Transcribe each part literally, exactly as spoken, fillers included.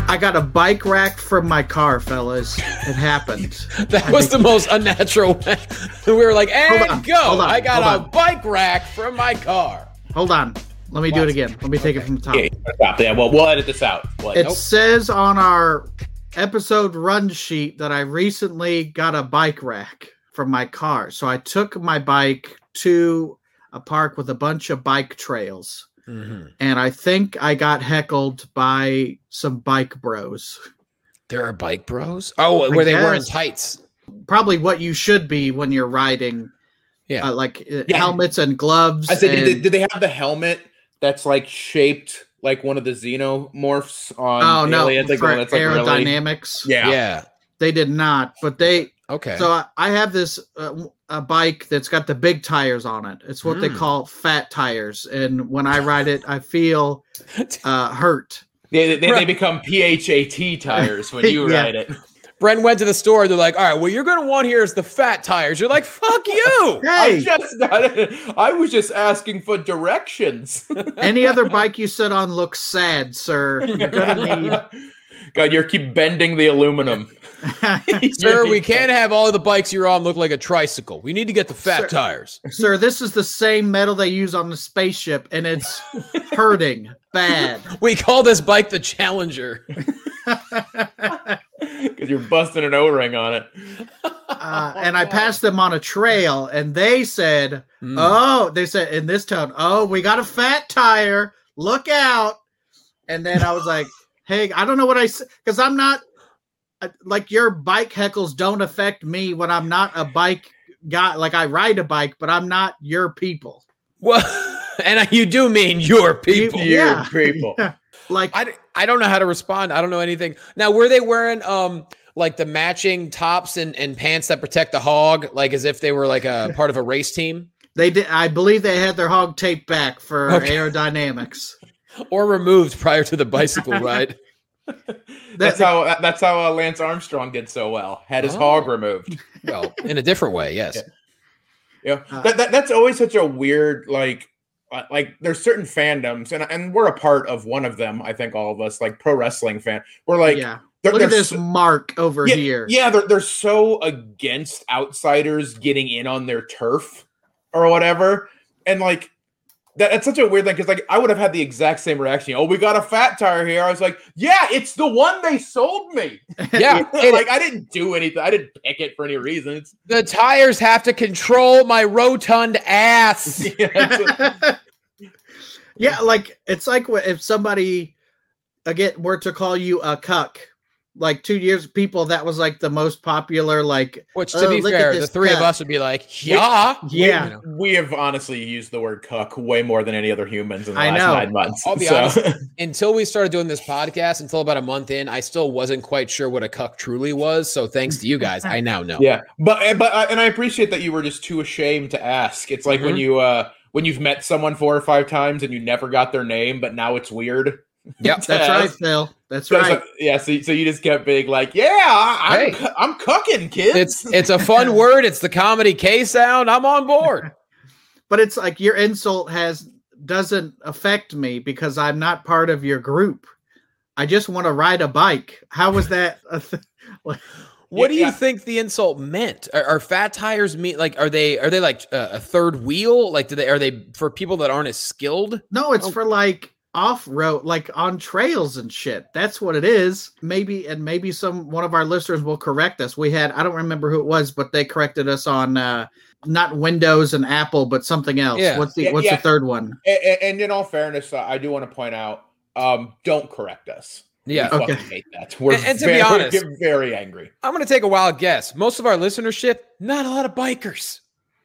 I got a bike rack from my car, fellas. It happened. That I was think- the most unnatural way. We were like, and Hold on, go. hold on, I got hold a on. bike rack from my car. Hold on. Let me do it again. Let me take it from the top. Okay, stop. Yeah, well, we'll edit this out. We'll It edit- says on our episode run sheet that I recently got a bike rack from my car. So I took my bike to a park with a bunch of bike trails. Mm-hmm. And I think I got heckled by some bike bros. There are bike bros? Oh, I where they wearing guess. tights. Probably what you should be when you're riding. Yeah. Uh, like uh, Yeah. helmets and gloves. I said, and- did, did they have the helmet that's like shaped like one of the xenomorphs on oh, no. Aliens? Like, For one that's, like, really- aerodynamics. Yeah. Yeah. They did not. But they... Okay. So I, I have this uh, a bike that's got the big tires on it. It's what they Mm. call fat tires, and when I ride it, I feel uh, hurt. They, they, they become P H A T tires when you Yeah. ride it. Bren went to the store. They're like, all right, what you're going to want here is the fat tires. You're like, fuck you. I Hey, just got it. I was just asking for directions. any other bike you sit on looks sad, sir. You're gonna need. God, you keep bending the aluminum. Sir, we can't have all of the bikes you're on look like a tricycle. We need to get the fat Sir. tires. Sir, this is the same metal they use on the spaceship, and it's hurting bad. We call this bike the Challenger. Because you're busting an O-ring on it. Uh, and I passed them on a trail, and they said, Mm. "Oh," they said in this tone, "Oh, we got a fat tire. Look out!" And then I was like, "Hey, I don't know what I said because I'm not uh, like your bike heckles don't affect me when I'm not a bike guy. Like I ride a bike, but I'm not your people. Well, and you do mean your people. You- Yeah. Your people. Like I, I don't know how to respond. I don't know anything. Now, were they wearing um like the matching tops and, and pants that protect the hog, like as if they were like a part of a race team, they did. I believe they had their hog taped back for Okay. aerodynamics. or removed prior to the bicycle ride? That's how that's how uh, Lance Armstrong did so well. Had his Oh. hog removed. Well, in a different way, yes. Yeah, Uh, that, that that's always such a weird like uh, like there's certain fandoms and and we're a part of one of them. I think all of us like pro wrestling fan. We're like yeah. they're, Look at they're this so- mark over yeah, here. Yeah, they're they're so against outsiders getting in on their turf or whatever, and like. That, that's such a weird thing because, like, I would have had the exact same reaction. Oh, we got a fat tire here. I was like, yeah, it's the one they sold me. Yeah. it- like, I didn't do anything. I didn't pick it for any reason. It's, the tires have to control my rotund ass. yeah, it's- Yeah, like it's like wh- if somebody again were to call you a cuck. Like two years, people that was like the most popular. Like, Which, to Oh, be look at fair, the this three of cuck. us would be like, yeah. yeah, You know. we have honestly used the word cuck way more than any other humans in the I last know. nine months. I'll be So- honest. Until we started doing this podcast, until about a month in, I still wasn't quite sure what a cuck truly was. So thanks to you guys, I now know. Yeah, but but uh, and I appreciate that you were just too ashamed to ask. It's like when Mhm. you uh when you've met someone four or five times and you never got their name, but now it's weird. Yep. to that's right, ask. Phil. That's So, right. so- yeah, so, so you just kept being like, "Yeah, I- I'm Hey. cu- I'm cooking, kids." It's it's a fun word. It's the comedy K sound. I'm on board. But it's like your insult has doesn't affect me because I'm not part of your group. I just want to ride a bike. How was that? A th- like, What do you Yeah. think the insult meant? Are, are fat tires mean like are they are they like a, a third wheel? Like do they are they for people that aren't as skilled? no, it's Oh. for like off road, like on trails and shit. That's what it is. Maybe and maybe some one of our listeners will correct us. We had I don't remember who it was, but they corrected us on uh not Windows and Apple, but something else. Yeah. What's the Yeah, what's yeah. the third one? and, and in all fairness, uh, I do want to point out, um, don't correct us. Yeah. We Okay. fucking hate that. We're And- and to be very, honest- we get very angry. I'm gonna take a wild guess. Most of our listenership, not a lot of bikers.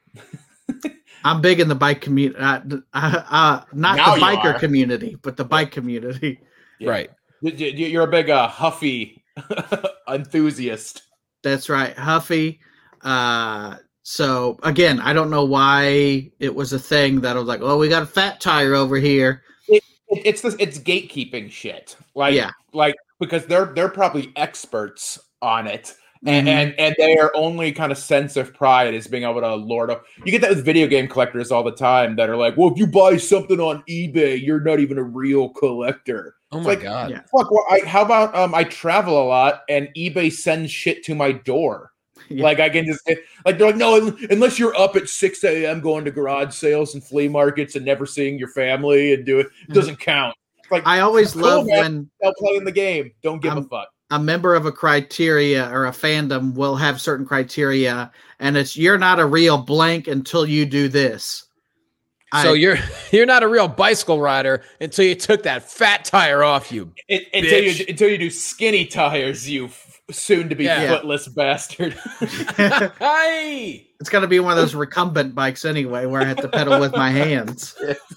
I'm big in the bike community. Uh, uh, uh, not Now the you biker are. community, but the bike community. Yeah. Right. You- you- You're a big uh, Huffy enthusiast. That's right, Huffy. Uh, so again, I don't know why it was a thing that I was like, "Oh, we got a fat tire over here." It, it's this. It's gatekeeping shit. Like, Yeah. like because they're they're probably experts on it, And, Mhm. and and their only kind of sense of pride is being able to lord up. You get that with video game collectors all the time that are like, well, if you buy something on eBay, you're not even a real collector. Oh It's my like, god. Yeah. fuck, well, I, how about um, I travel a lot and eBay sends shit to my door. Yeah. Like I can just like they're like, no, unless you're up at six a.m. going to garage sales and flea markets and never seeing your family and do it, it doesn't count. Like I always cool, love man. when They'll play in the game. Don't give I'm- a fuck. a member of a criteria or a fandom will have certain criteria, and it's you're not a real blank until you do this. So I- you're you're not a real bicycle rider until you took that fat tire off you. It, until Bitch. you until you do skinny tires, you f- soon to be Yeah. footless bastard. Hey. It's got to be one of those recumbent bikes anyway, where I have to pedal with my hands.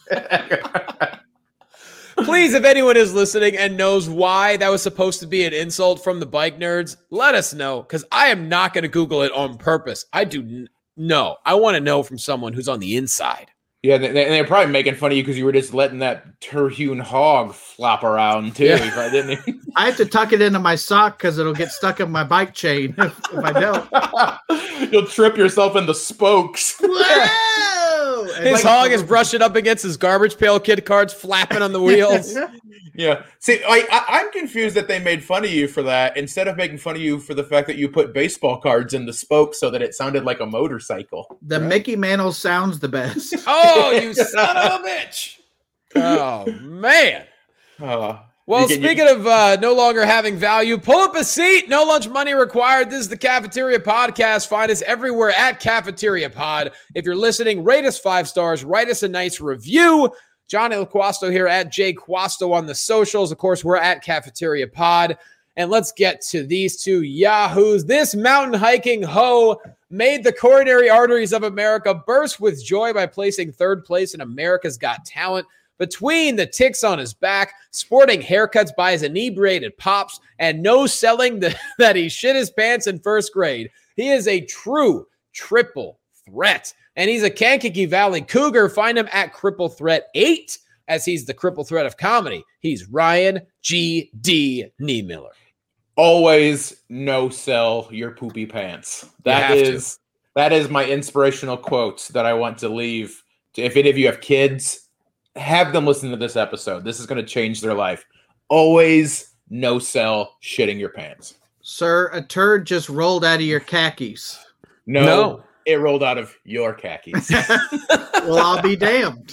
Please, if anyone is listening and knows why that was supposed to be an insult from the bike nerds, let us know, because I am not going to Google it on purpose. I do n- no. I want to know from someone who's on the inside. Yeah, they, they- they're probably making fun of you because you were just letting that Terhune hog flop around too. Yeah. He probably didn't. I have to tuck it into my sock because it'll get stuck in my bike chain if, if I don't. You'll trip yourself in the spokes. Whoa! His hog is brushing up against his garbage pail kid cards, flapping on the wheels. Yeah. See, I, I, I'm confused that they made fun of you for that instead of making fun of you for the fact that you put baseball cards in the spokes so that it sounded like a motorcycle. The Mickey Mantle sounds the best. Oh, you son of a bitch. Oh, man. Uh, Well, you get- you- speaking of uh, no longer having value, pull up a seat. No lunch money required. This is the Cafeteria Podcast. Find us everywhere at Cafeteria Pod. If you're listening, rate us five stars. Write us a nice review. Johnny LaQuasto here at Jay Quasto on the socials. Of course, we're at Cafeteria Pod. And let's get to these two yahoos. This mountain hiking hoe made the coronary arteries of America burst with joy by placing third place in America's Got Talent. Between the ticks on his back, sporting haircuts by his inebriated pops, and no selling the, that he shit his pants in first grade, he is a true triple threat. And he's a Kankakee Valley Cougar. Find him at Cripple Threat eight, as he's the Cripple Threat of comedy. He's Ryan G D Niemiller. Always no sell your poopy pants. That have to. is that is my inspirational quote that I want to leave. If any of you have kids, have them listen to this episode. This is going to change their life. Always no sell shitting your pants. Sir, a turd just rolled out of your khakis. No, No. it rolled out of your khakis. Well, I'll be damned.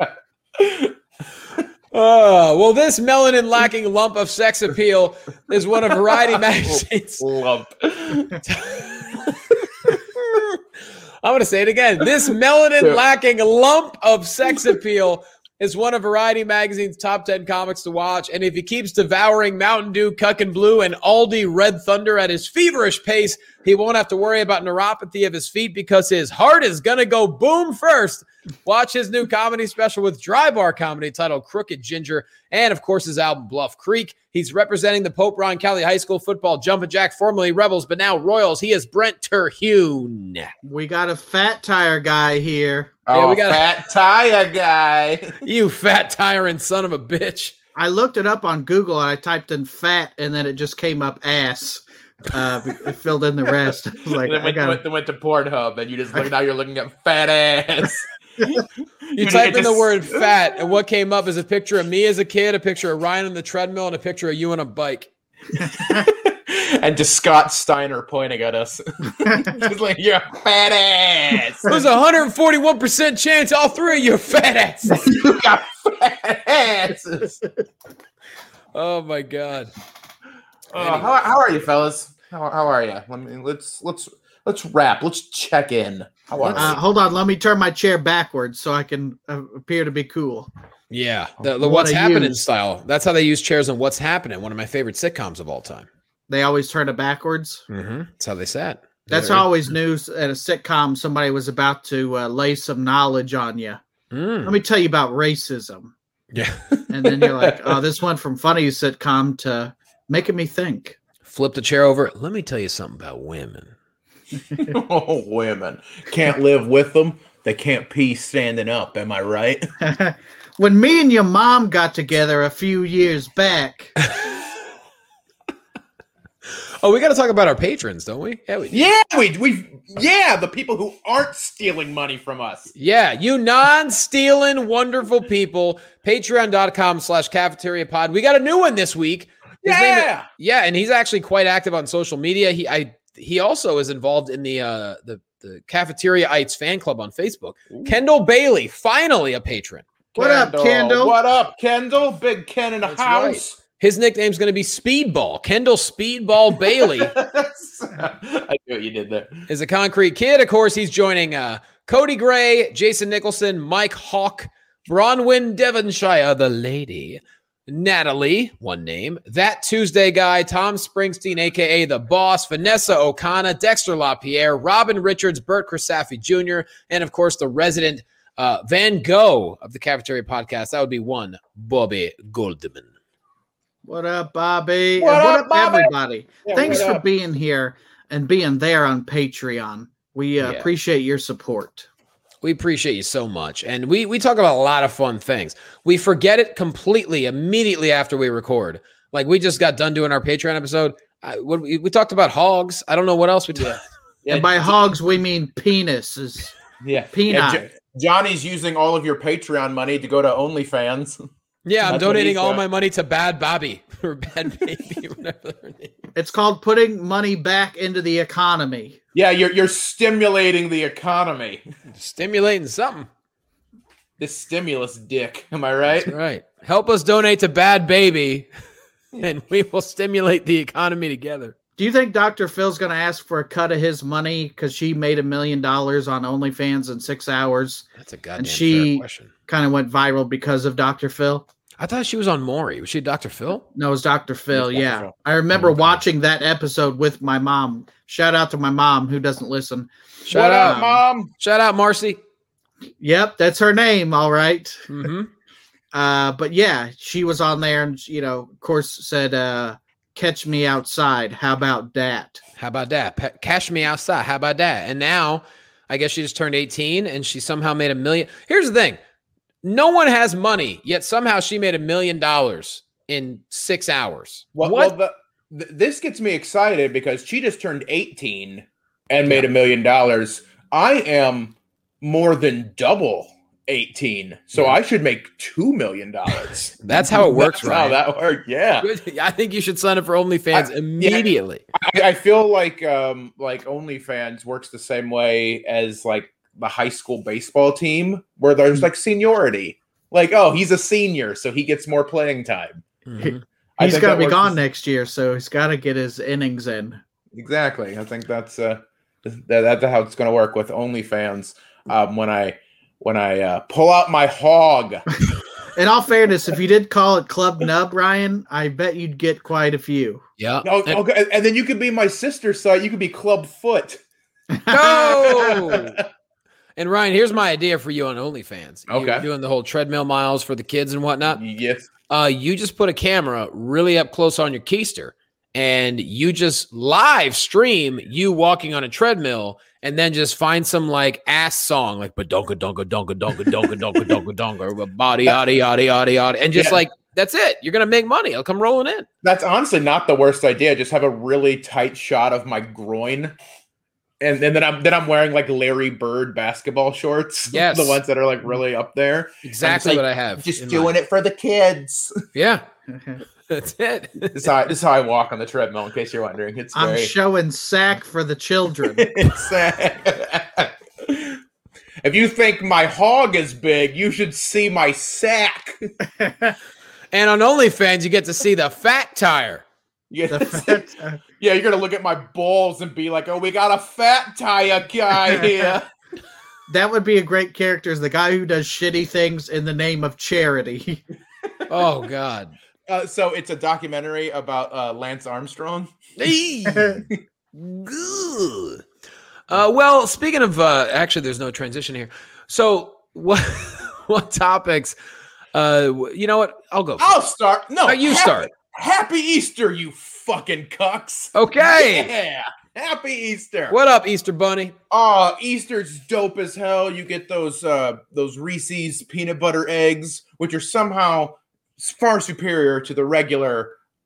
Oh, well, this melanin lacking lump of sex appeal is one of Variety Magazine's. Lump. I'm going to say it again. This melanin lacking lump of sex appeal is one of Variety Magazine's top ten comics to watch. And if he keeps devouring Mountain Dew, Cuck and Blue, and Aldi Red Thunder at his feverish pace, he won't have to worry about neuropathy of his feet because his heart is going to go boom first. Watch his new comedy special with Dry Bar Comedy titled Crooked Ginger, and of course his album Bluff Creek. He's representing the Pope Ron County High School football Jumpin' Jack, formerly Rebels, but now Royals. He is Brent Terhune. We got a fat tire guy here. Yeah, Oh, we got- fat tire guy. You fat tyrant son of a bitch. I looked it up on Google and I typed in fat and then it just came up ass. Uh, it filled in the rest. I was like, then I went, got went, then went to Pornhub, and you just look now. You're looking at fat ass. You type in the word fat, and what came up is a picture of me as a kid, a picture of Ryan on the treadmill, and a picture of you on a bike. and just Scott Steiner pointing at us. Just like, you're a fat ass. There's a one hundred forty-one percent chance all three of you are fat asses. You got fat asses. Oh my god. Uh, how, how are you, fellas? How, how are you? Let me let's let's let's wrap. Let's check in. How are Uh, you? hold on, let me turn my chair backwards so I can uh, appear to be cool. Yeah, the, the What What's I Happening use. style. That's how they use chairs on What's Happening, one of my favorite sitcoms of all time. They always turn it backwards. Mm-hmm. That's how they sat. That's Very- always news at a sitcom. Somebody was about to uh, lay some knowledge on you. Mm. Let me tell you about racism. Yeah. And then you're like, oh, this went from funny sitcom to making me think. Flip the chair over. Let me tell you something about women. Oh, women can't live with them. They can't pee standing up. Am I right? When me and your mom got together a few years back, Oh, we got to talk about our patrons, don't we? Yeah, we do. Yeah, we we yeah, the people who aren't stealing money from us. Yeah, you non-stealing wonderful people. Patreon.com slash cafeteria pod. We got a new one this week. His yeah. name is, yeah, and he's actually quite active on social media. He I he also is involved in the uh the, the Cafeteriaites fan club on Facebook. Ooh. Kendall Bailey, finally a patron. What Kendall. up, Kendall? What up, Kendall? Big Ken in the That's house. Right. His nickname's going to be Speedball. Kendall Speedball Bailey. I knew what you did there. Is a concrete kid. Of course, he's joining uh, Cody Gray, Jason Nicholson, Mike Hawk, Bronwyn Devonshire, the lady, Natalie, one name, That Tuesday Guy, Tom Springsteen, a k a. The Boss, Vanessa O'Connor, Dexter LaPierre, Robin Richards, Bert Crisafi Junior, and, of course, the resident uh, Van Gogh of the Cafeteria Podcast. That would be one Bobby Goldman. What up, Bobby? What and what up, up, Bobby? everybody? Yeah, Thanks what for up? being here and being there on Patreon. We uh, Yeah. appreciate your support. We appreciate you so much. And we we talk about a lot of fun things. We forget it completely immediately after we record. Like we just got done doing our Patreon episode. I, what, we, we talked about hogs. I don't know what else we talked. Yeah. And by hogs, we mean penises. Yeah. Peanut. Yeah, Jo- Johnny's using all of your Patreon money to go to OnlyFans. Yeah, I'm That's what donating he all said. my money to Bad Bobby or Bad Baby, whatever her name. It's called putting money back into the economy. Yeah, you're you're stimulating the economy. Stimulating something. This stimulus dick. Am I right? That's right. Help us donate to Bad Baby, and we will stimulate the economy together. Do you think Doctor Phil's going to ask for a cut of his money because she made a million dollars on OnlyFans in six hours? That's a goddamn And she- fair question. Kind of went viral because of Doctor Phil. I thought she was on Maury. Was she Doctor Phil? No, it was Doctor Phil. It was Doctor Yeah. Phil. I remember Okay. watching that episode with my mom. Shout out to my mom who doesn't listen. Shout what out, up, Mom? shout out, Marcy. Yep, that's her name. All right. Mm-hmm. Uh, but yeah, she was on there and, you know, of course, said, uh, catch me outside. How about that? How about that? Pa- Cash me outside. How about that? And now, I guess she just turned eighteen and she somehow made a million. Here's the thing. No one has money, yet somehow she made a million dollars in six hours. Well, what? well the, th- this gets me excited because she just turned eighteen and made a million dollars. I am more than double eighteen, so Yeah. I should make two million dollars. That's how it works, That's how right? that works. Yeah, I think you should sign up for OnlyFans I- immediately. I, I feel like um like OnlyFans works the same way as like the high school baseball team, where there's like seniority. Like, oh, he's a senior, so he gets more playing time. Mhm. I He's think going to that be works gone the- next year, so he's got to get his innings in. Exactly. I think that's uh that, that's how it's going to work with OnlyFans. Um, when I when I uh, pull out my hog. In all fairness, if you did call it Club Nub, Ryan, I bet you'd get quite a few. Yeah. Oh, And- okay, and then you could be my sister's side. You could be Club Foot. No! And Ryan, here's my idea for you on OnlyFans. You're Okay. doing the whole treadmill miles for the kids and whatnot. Yes. Uh, you just put a camera really up close on your keister, and you just live stream you walking on a treadmill, and then just find some like ass song like "badonka donka donka donka donka donka donka donka" or "body yada yada yada yada," and just Yeah. like that's it. You're gonna make money. It'll come rolling in. That's honestly not the worst idea. Just have a really tight shot of my groin. And, and then I'm then I'm wearing like Larry Bird basketball shorts. Yes. The ones that are like really up there. Exactly like, what I have. Just in doing mind. it for the kids. Yeah, that's it. This is, how, this is how I walk on the treadmill, in case you're wondering. It's I'm very showing sack for the children. it's, uh, if you think my hog is big, you should see my sack. And on OnlyFans, you get to see the fat tire. Yeah, The fat- uh, yeah, you're gonna look at my balls and be like, "Oh, we got a fat tire guy here." that would be a great character, is the guy who does shitty things in the name of charity. Oh God. Uh, so it's a documentary about uh, Lance Armstrong. Hey. Good. Uh, well, speaking of, uh, actually, there's no transition here. So, what what topics? Uh, w- you know what? I'll go. I'll start. No, No, you happy- start. Happy Easter, you fucking cucks. Okay. Yeah. Happy Easter. What up, Easter Bunny? Oh, Easter's dope as hell. You get those uh those Reese's peanut butter eggs, which are somehow far superior to the regular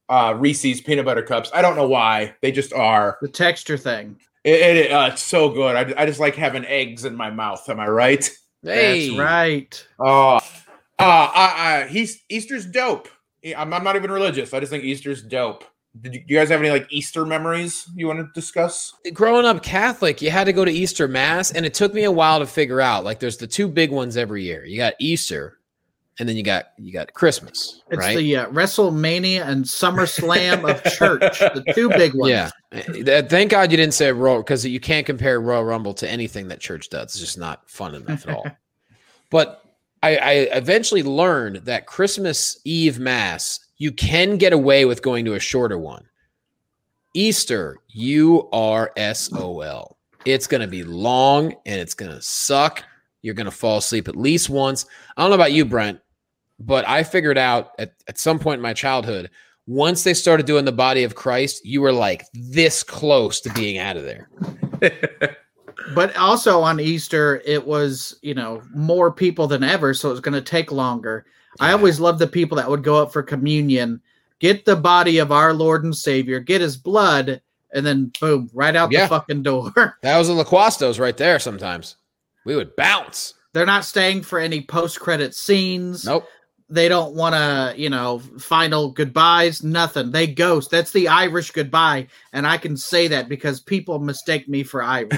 uh, Reese's peanut butter cups. I don't know why. They just are. The texture thing. It, it, uh, it's so good. I, I just like having eggs in my mouth. Am I right? Hey. That's right. Oh, uh, uh, uh, he's Easter's dope. I'm, I'm not even religious. I just think Easter's dope. Did you, you guys have any like Easter memories you want to discuss? Growing up Catholic, you had to go to Easter Mass, and it took me a while to figure out. Like, there's the two big ones every year. You got Easter, and then you got you got Christmas. It's right? the uh, WrestleMania and SummerSlam of church, the two big ones. Yeah. Thank God you didn't say Royal, because you can't compare Royal Rumble to anything that church does. It's just not fun enough at all. But I, I eventually learned that Christmas Eve Mass, you can get away with going to a shorter one. Easter, you are S O L. It's going to be long and it's going to suck. You're going to fall asleep at least once. I don't know about you, Brent, but I figured out at, at some point in my childhood, once they started doing the body of Christ, you were like this close to being out of there. But also on Easter, it was, you know, more people than ever, so it was going to take longer. I always loved the people that would go up for communion, get the body of our Lord and Savior, get his blood, and then boom, right out Yeah. the fucking door. That was the LaQuastos right there sometimes. We would bounce. They're not staying for any post-credit scenes. Nope. They don't want to, you know, final goodbyes, nothing. They ghost. That's the Irish goodbye, and I can say that because people mistake me for Irish.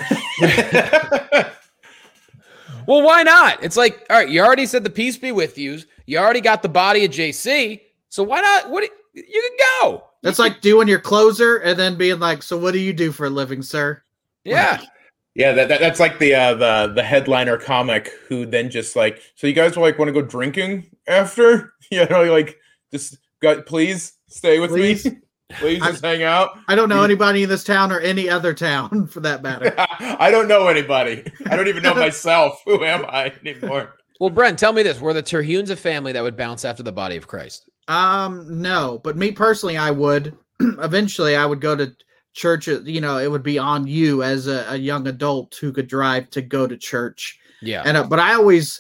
Well, why not? It's like, all right, you already said the peace be with you. You already got the body of J C. So why not? What you can go. That's like doing your closer and then being like, so what do you do for a living, sir? Yeah. Yeah, that, that that's like the uh, the the headliner comic who then just like, so you guys like want to go drinking after? You know, like just got please stay with Please? me. Please just hang out. I don't know anybody in this town or any other town for that matter. I don't know anybody. I don't even know myself. Who am I anymore? Well, Brent, tell me this. Were the Terhunes a family that would bounce after the body of Christ? Um, no, but me personally, I would. Eventually, I would go to church. You know, it would be on you as a, a young adult who could drive to go to church. Yeah. And uh, but I always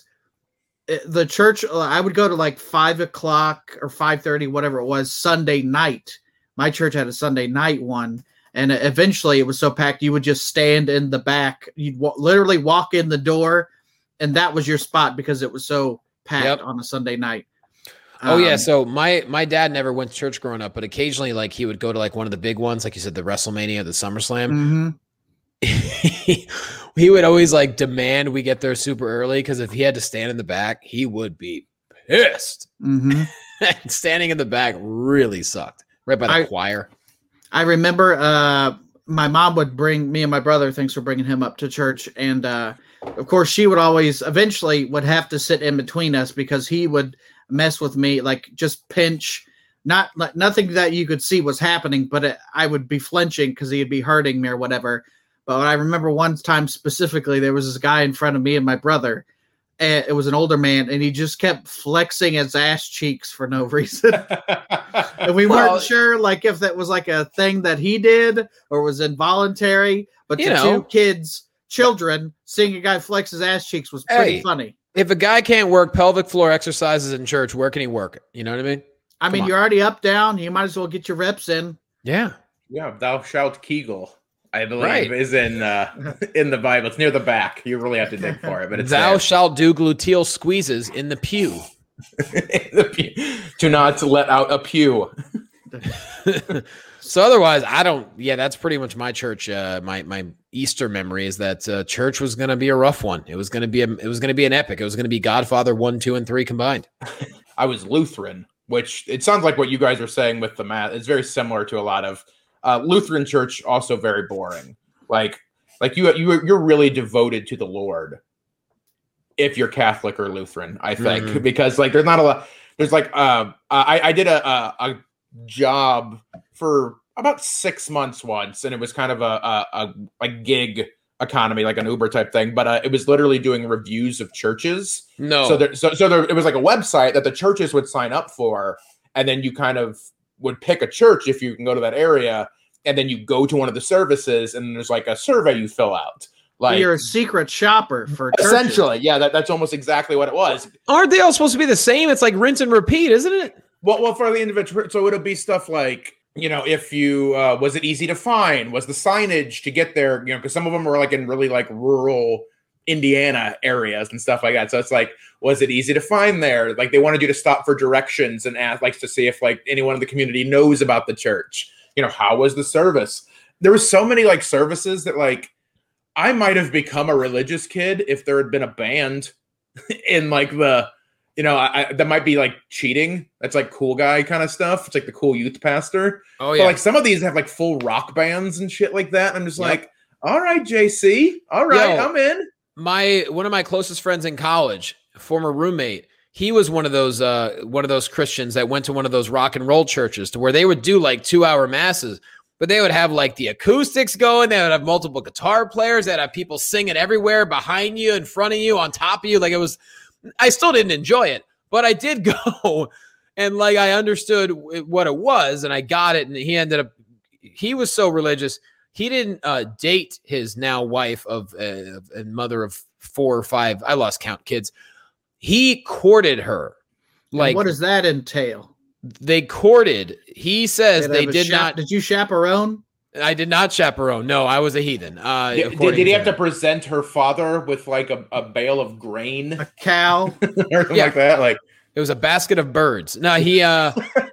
the church. I would go to like five o'clock or five thirty, whatever it was, Sunday night. My church had a Sunday night one, and eventually it was so packed you would just stand in the back. You'd w- literally walk in the door, and that was your spot because it was so packed Yep. on a Sunday night. Oh, yeah. Um, So my my dad never went to church growing up, but occasionally, like, he would go to like one of the big ones, like you said, the WrestleMania, the SummerSlam. mhm. He would always like demand we get there super early because if he had to stand in the back, he would be pissed. Mhm. Standing in the back really sucked. Right by the I- choir. I remember uh, my mom would bring me and my brother, thanks for bringing him up to church. And uh, of course, she would always eventually would have to sit in between us because he would mess with me, like just pinch. Not like nothing that you could see was happening, but it, I would be flinching because he'd be hurting me or whatever. But I remember one time specifically, there was this guy in front of me and my brother. And it was an older man, and he just kept flexing his ass cheeks for no reason. And we Well, weren't sure, like, if that was like a thing that he did or was involuntary. But You the know. two kids, children, seeing a guy flex his ass cheeks was pretty Hey. funny. If a guy can't work pelvic floor exercises in church, where can he work it? You know what I mean? I mean, on. you're already up, down. You might as well get your reps in. Yeah. Yeah, thou shalt Kegel, I believe, Right. is in uh, in the Bible. It's near the back. You really have to dig for it, but it's Thou there. shalt do gluteal squeezes in the pew. The pew. Do not let out a pew. So otherwise, I don't. Yeah, that's pretty much my church. Uh, my my Easter memory is that uh, church was going to be a rough one. It was going to be a. It was going to be an epic. It was going to be Godfather one, two, and three combined. I was Lutheran, which it sounds like what you guys are saying with the math. It's very similar to a lot of uh, Lutheran church. Also very boring. Like like you you you're really devoted to the Lord if you're Catholic or Lutheran. I think Mhm. because like there's not a lot. There's like uh, I I did a, a a job for about six months once, and it was kind of a a, a, a gig economy, like an Uber type thing. But uh, it was literally doing reviews of churches. No. So there, so so there, it was like a website that the churches would sign up for, and then you kind of would pick a church if you can go to that area, and then you go to one of the services, and there's like a survey you fill out. Like You're a secret shopper for churches. essentially, yeah, that, that's almost exactly what it was. Aren't they all supposed to be the same? It's like rinse and repeat, isn't it? Well, well, for the individual, so it'll be stuff like, you know, if you uh, was it easy to find? Was the signage to get there? You know, because some of them were like in really like rural Indiana areas and stuff like that. So it's like, was it easy to find there? Like they wanted you to stop for directions and ask, like, to see if like anyone in the community knows about the church. You know, how was the service? There was so many like services that like I might have become a religious kid if there had been a band in like the. You know, I, I, that might be like cheating. That's like cool guy kind of stuff. It's like the cool youth pastor. Oh, yeah. But like some of these have like full rock bands and shit like that. I'm just yep. like, all right, J C. All right, Yo, I'm in. My one of my closest friends in college, former roommate, he was one of those uh, one of those Christians that went to one of those rock and roll churches to where they would do like two hour masses, but they would have like the acoustics going. They would have multiple guitar players. They'd have people singing everywhere behind you, in front of you, on top of you. Like it was. I still didn't enjoy it, but I did go and like I understood what it was and I got it. And he ended up, he was so religious. He didn't uh, date his now wife of uh, and mother of four or five. I lost count kids. He courted her. Like, and what does that entail? They courted. He says did they did chap- not. Did you chaperone? I did not chaperone. No, I was a heathen. Uh, did, did, did he have to present her father with like a, a bale of grain, a cow, or something yeah. like that? Like it was a basket of birds. No, he. Uh,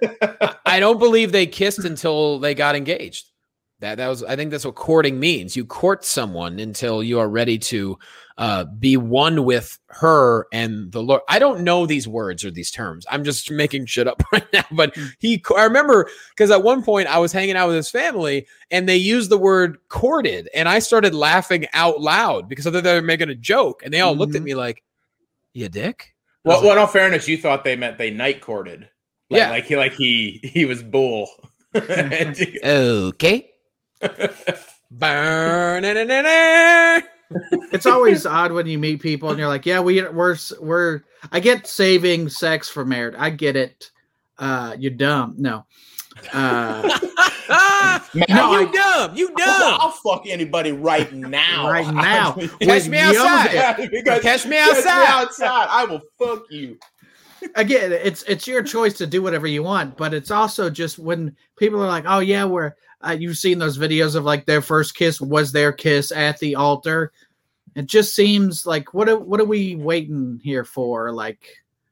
I don't believe they kissed until they got engaged. That that was. I think that's what courting means. You court someone until you are ready to uh, be one with her and the Lord. I don't know these words or these terms. I'm just making shit up right now. But he, I remember because at one point I was hanging out with his family and they used the word courted, and I started laughing out loud because I thought they were making a joke, and they all mm-hmm. looked at me like, "You dick." Well, well, in all fairness, you thought they meant they night courted. Like, yeah, like he, like he, he was bull. Okay. Burn. It's always odd when you meet people and you're like, yeah, we we're we're. I get saving sex for marriage. I get it. Uh, you're dumb. No. Uh, Man, no, you I, dumb. You dumb. I'll, I'll fuck anybody right now. Right now. Catch me outside. Yeah, Catch me outside. Catch me outside. I will fuck you. Again, it's it's your choice to do whatever you want, but it's also just when people are like, oh yeah, we're uh, you've seen those videos of like their first kiss was their kiss at the altar. It just seems like what are, what are we waiting here for? Like,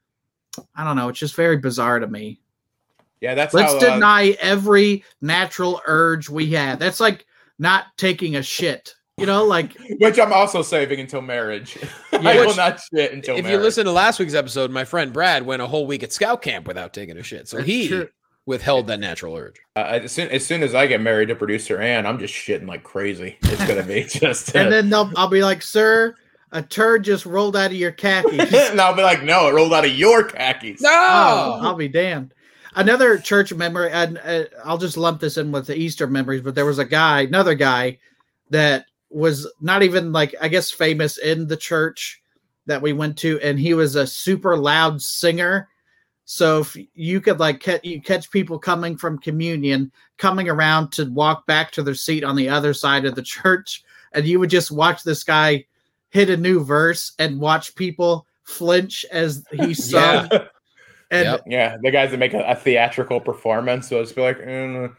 I don't know. It's just very bizarre to me. Yeah, that's let's how, uh, deny every natural urge we have. That's like not taking a shit. You know, like which I'm also saving until marriage. Yeah, I will not shit until if marriage. you listen to last week's episode, my friend Brad went a whole week at scout camp without taking a shit. So That's he true. withheld that natural urge. Uh, as, soon, as soon as I get married to producer Ann, I'm just shitting like crazy. It's gonna be just. And then they'll, I'll be like, "Sir, a turd just rolled out of your khakis." And I'll be like, "No, it rolled out of your khakis." No, oh, I'll be damned. Another church memory, and uh, I'll just lump this in with the Easter memories. But there was a guy, another guy, that was not even like, I guess, famous in the church that we went to. And he was a super loud singer. So if you could like catch, you catch people coming from communion, coming around to walk back to their seat on the other side of the church. And you would just watch this guy hit a new verse and watch people flinch as he sung. Yeah. And yep. yeah, the guys that make a, a theatrical performance, so it's be like, mm,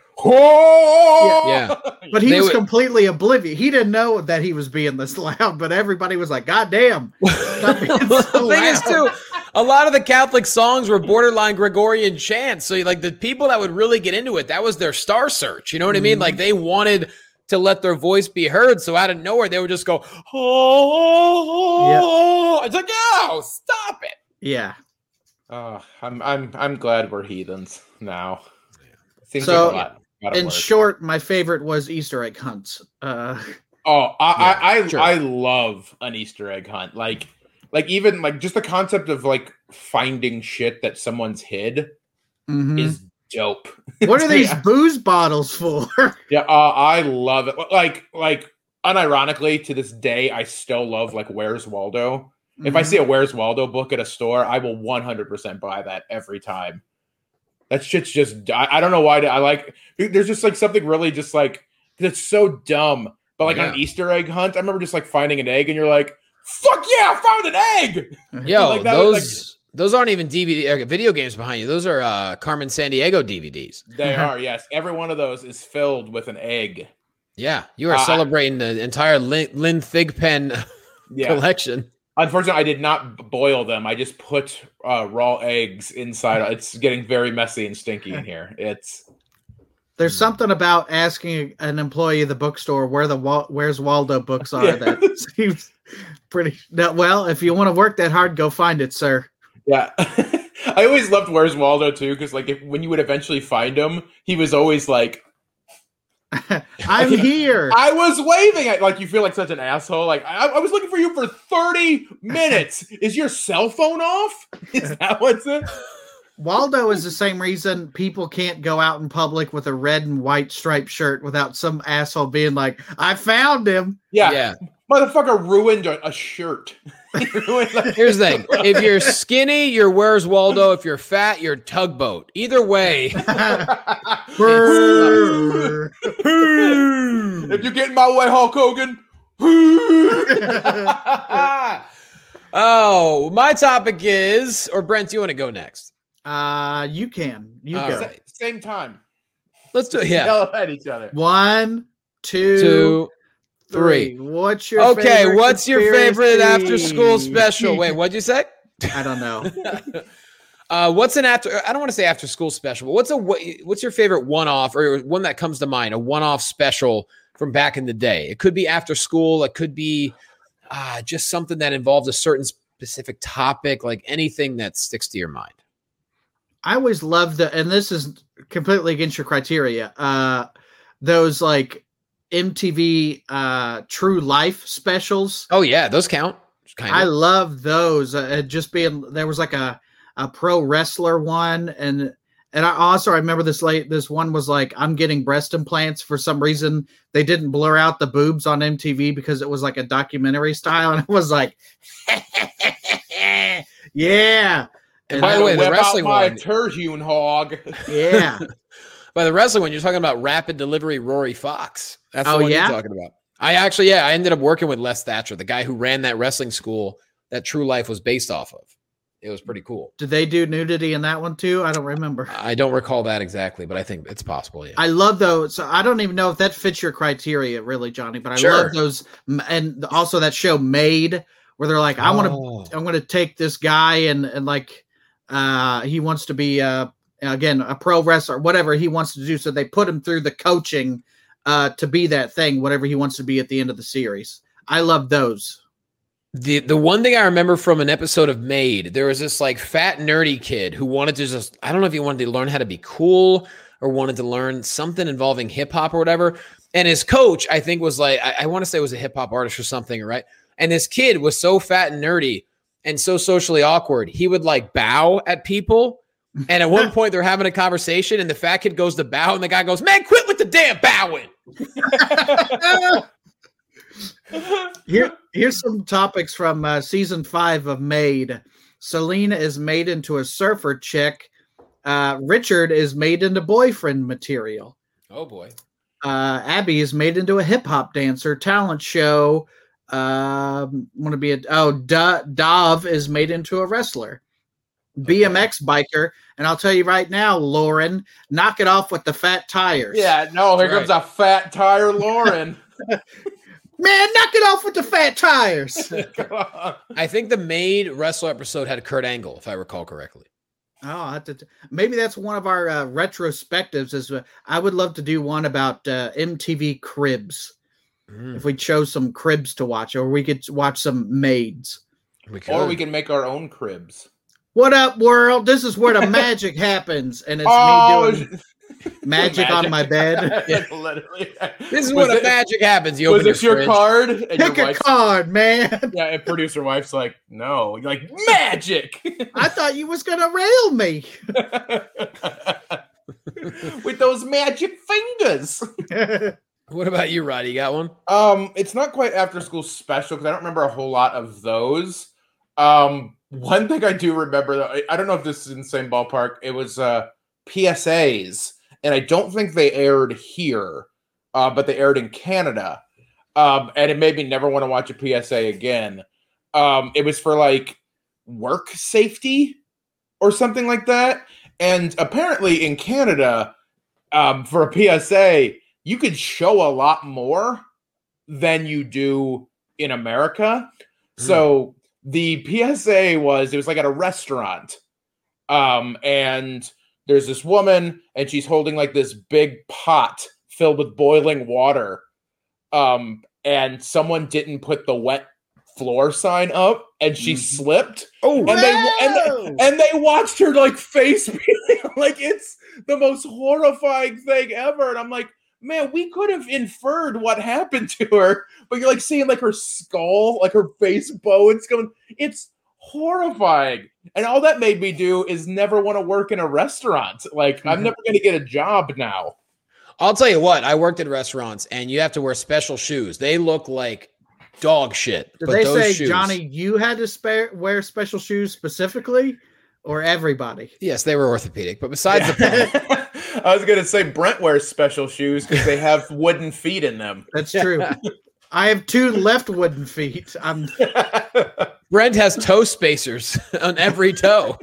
oh! yeah. yeah. But he they was would... completely oblivious. He didn't know that he was being this loud, but everybody was like, "God damn!" So the thing loud. is, too, a lot of the Catholic songs were borderline Gregorian chants. So, like the people that would really get into it, that was their star search. You know what mm-hmm. I mean? Like they wanted to let their voice be heard. So out of nowhere, they would just go, "Oh!" Yep. It's like, "No, stop it!" Yeah. Uh, I'm I'm I'm glad we're heathens now. Seems so, like a lot, a lot in work. short, my favorite was Easter egg hunts. Uh, oh, I yeah, I I, sure. I love an Easter egg hunt. Like like even like just the concept of like finding shit that someone's hid mm-hmm. is dope. What are these yeah. booze bottles for? Yeah, uh, I love it. Like like unironically, to this day, I still love like Where's Waldo. If mm-hmm. I see a Where's Waldo book at a store, I will one hundred percent buy that every time. That shit's just, I, I don't know why I like, there's just like something really just like, it's so dumb. But like yeah. on an Easter egg hunt, I remember just like finding an egg and you're like, fuck yeah, I found an egg. Yo, like those, Those aren't even D V D uh, video games behind you. Those are uh, Carmen Sandiego D V Ds. They are, yes. Every one of those is filled with an egg. Yeah, you are Uh, celebrating the entire Lynn, Lynn Thigpen Yeah. collection. Unfortunately, I did not b- boil them. I just put uh, raw eggs inside. It's getting very messy and stinky in here. It's There's something about asking an employee of the bookstore where the Wal- where's Waldo books are Yeah. that seems pretty. No, well, if you want to work that hard, go find it, sir. yeah. I always loved Where's Waldo too, because like if, when you would eventually find him, he was always like, I'm here. I was waving at, like, you feel like such an asshole. Like, I, I was looking for you for thirty minutes. Is your cell phone off? Is that what's it? Waldo is the same reason people can't go out in public with a red and white striped shirt without some asshole being like, I found him. Yeah. Yeah. Motherfucker ruined a, a shirt. He ruined, like- Here's the thing. If you're skinny, you're Where's Waldo. If you're fat, you're Tugboat. Either way. Brrr. If you get in my way, Hulk Hogan. Oh, my topic is, or Brent, do you want to go next? uh, you can. You All go. right. Same time. Let's do it. Yeah. Yell at each other. One, two, Two, three. three. What's your Okay, favorite what's your favorite conspiracy? after school special? Wait, what'd you say? I don't know. uh, what's an after? I don't want to say after school special, but what's a what's your favorite one off or one that comes to mind? A one off special from back in the day. It could be after school. It could be uh, just something that involves a certain specific topic, like anything that sticks to your mind. I always love the, and this is completely against your criteria. Uh, those like M T V uh, True Life specials. Oh yeah, those count. Kind of. I love those. Uh, it just being there was like a, a pro wrestler one, and and I also I remember this late. This one was like I'm getting breast implants for some reason. They didn't blur out the boobs on M T V because it was like a documentary style, and it was like, yeah. And by the way, the Whip out wrestling my one, Terhune hog. Yeah. by the wrestling one, you're talking about Rapid Delivery Rory Fox. That's the Oh, one yeah? you're talking about. I actually, yeah, I ended up working with Les Thatcher, the guy who ran that wrestling school that True Life was based off of. It was pretty cool. Did they do nudity in that one too? I don't remember. I don't recall that exactly, but I think it's possible. Yeah. I love those. So I don't even know if that fits your criteria, really, Johnny. But I Sure. love those, and also that show Made, where they're like, I want to, Oh. I'm going to take this guy and and like, uh, he wants to be uh again a pro wrestler, whatever he wants to do. So they put him through the coaching, uh, to be that thing, whatever he wants to be at the end of the series. I love those. The the one thing I remember from an episode of Made, there was this like fat nerdy kid who wanted to just, I don't know if he wanted to learn how to be cool or wanted to learn something involving hip hop or whatever. And his coach, I think, was like, I, I want to say was a hip hop artist or something, right? And this kid was so fat and nerdy and so socially awkward, he would like bow at people. And at one point they're having a conversation and the fat kid goes to bow and the guy goes, man, quit with the damn bowing. Here, here's some topics from uh, season five of Made. Selena is made into a surfer chick. Uh, Richard is made into boyfriend material. Oh boy. Uh, Abby is made into a hip hop dancer. Talent show. Um, want to be a oh da, Dov is made into a wrestler. B M X biker, and I'll tell you right now, Lauren, knock it off with the fat tires. Yeah, no, here That's comes a fat tire Lauren. Man, knock it off with the fat tires. I think the Made wrestler episode had Kurt Angle, if I recall correctly. Oh, I have to t- maybe that's one of our uh, retrospectives. Is uh, I would love to do one about uh, M T V Cribs. Mm, If we chose some Cribs to watch, or we could watch some Maids. we could. Or we can make our own cribs. What up, world? This is where the magic happens, and it's Oh, me doing magic, on my bed. Literally. This is Was where the it- magic happens. You Was open this your fridge. card? And Pick your a wife's- card, man. Yeah, and producer wife's like, no. You're like, magic. I thought you was gonna rail me. With those magic fingers. What about you, Roddy? You got one? Um, it's not quite after school special because I don't remember a whole lot of those. Um, one thing I do remember, though, I, I don't know if this is in the same ballpark. It was uh P S As, and I don't think they aired here, uh, but they aired in Canada. Um, and it made me never want to watch a P S A again. Um, it was for like work safety. or something like that. And apparently in Canada, um, for a P S A, you could show a lot more than you do in America. Mm. So the P S A was, it was like at a restaurant. Um, and there's this woman and she's holding like this big pot filled with boiling water. Um, and someone didn't put the wet floor sign up and she mm-hmm. slipped. Oh, and they, and, and they watched her like face like it's the most horrifying thing ever. And I'm like, man, we could have inferred what happened to her, but you're like seeing like her skull, like her face bones going. It's horrifying. And all that made me do is never want to work in a restaurant. Like, mm-hmm. I'm never going to get a job now. I'll tell you what, I worked at restaurants and you have to wear special shoes. They look like dog shit. Did but they those say, shoes, Johnny, you had to spare, wear special shoes specifically or everybody? Yes, they were orthopedic, but besides yeah. the point. I was going to say Brent wears special shoes because they have wooden feet in them. That's true. I have two left wooden feet. I'm Brent has toe spacers on every toe.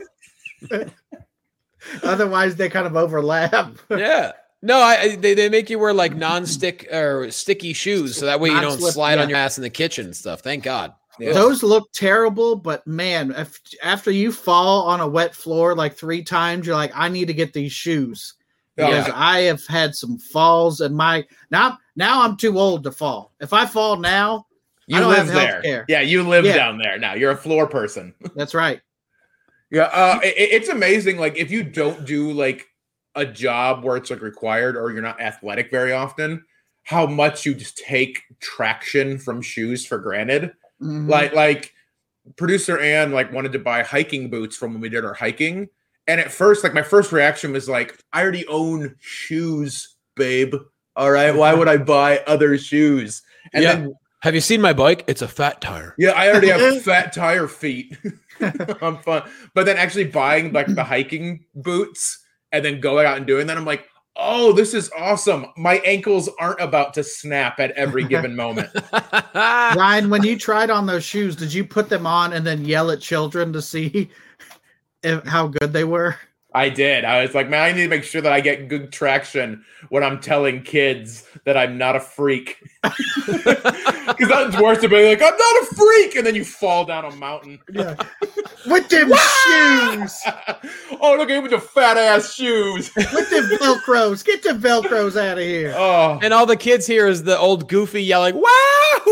Otherwise, they kind of overlap. Yeah. No, I they, they make you wear like non-stick or sticky shoes so that way you don't slip, slide yeah. on your ass in the kitchen and stuff. Thank God. Yeah. Those look terrible, but man, if, after you fall on a wet floor like three times, you're like, I need to get these shoes. Because yeah. I have had some falls and my now now I'm too old to fall. If I fall now, you I don't live have there. healthcare. Yeah, you live yeah. down there now. You're a floor person. That's right. Yeah, uh, it, it's amazing. Like if you don't do like a job where it's like required or you're not athletic very often, how much you just take traction from shoes for granted. Mm-hmm. Like like producer Ann like wanted to buy hiking boots from when we did our hiking. And at first, like my first reaction was like, I already own shoes, babe. All right. Why would I buy other shoes? And yeah. then have you seen my bike? It's a fat tire. Yeah, I already have fat tire feet. I'm fun. But then actually buying like the hiking boots and then going out and doing that, I'm like, oh, this is awesome. My ankles aren't about to snap at every given moment. Ryan, when you tried on those shoes, did you put them on and then yell at children to see if, how good they were? I did. I was like, man, I need to make sure that I get good traction when I'm telling kids that I'm not a freak. Because that's worse to be like, I'm not a freak. And then you fall down a mountain. Yeah. With them shoes. Oh, look at him with the fat ass shoes. With the Velcros. Get the Velcros out of here. Oh. And all the kids hear is the old Goofy yelling, wow.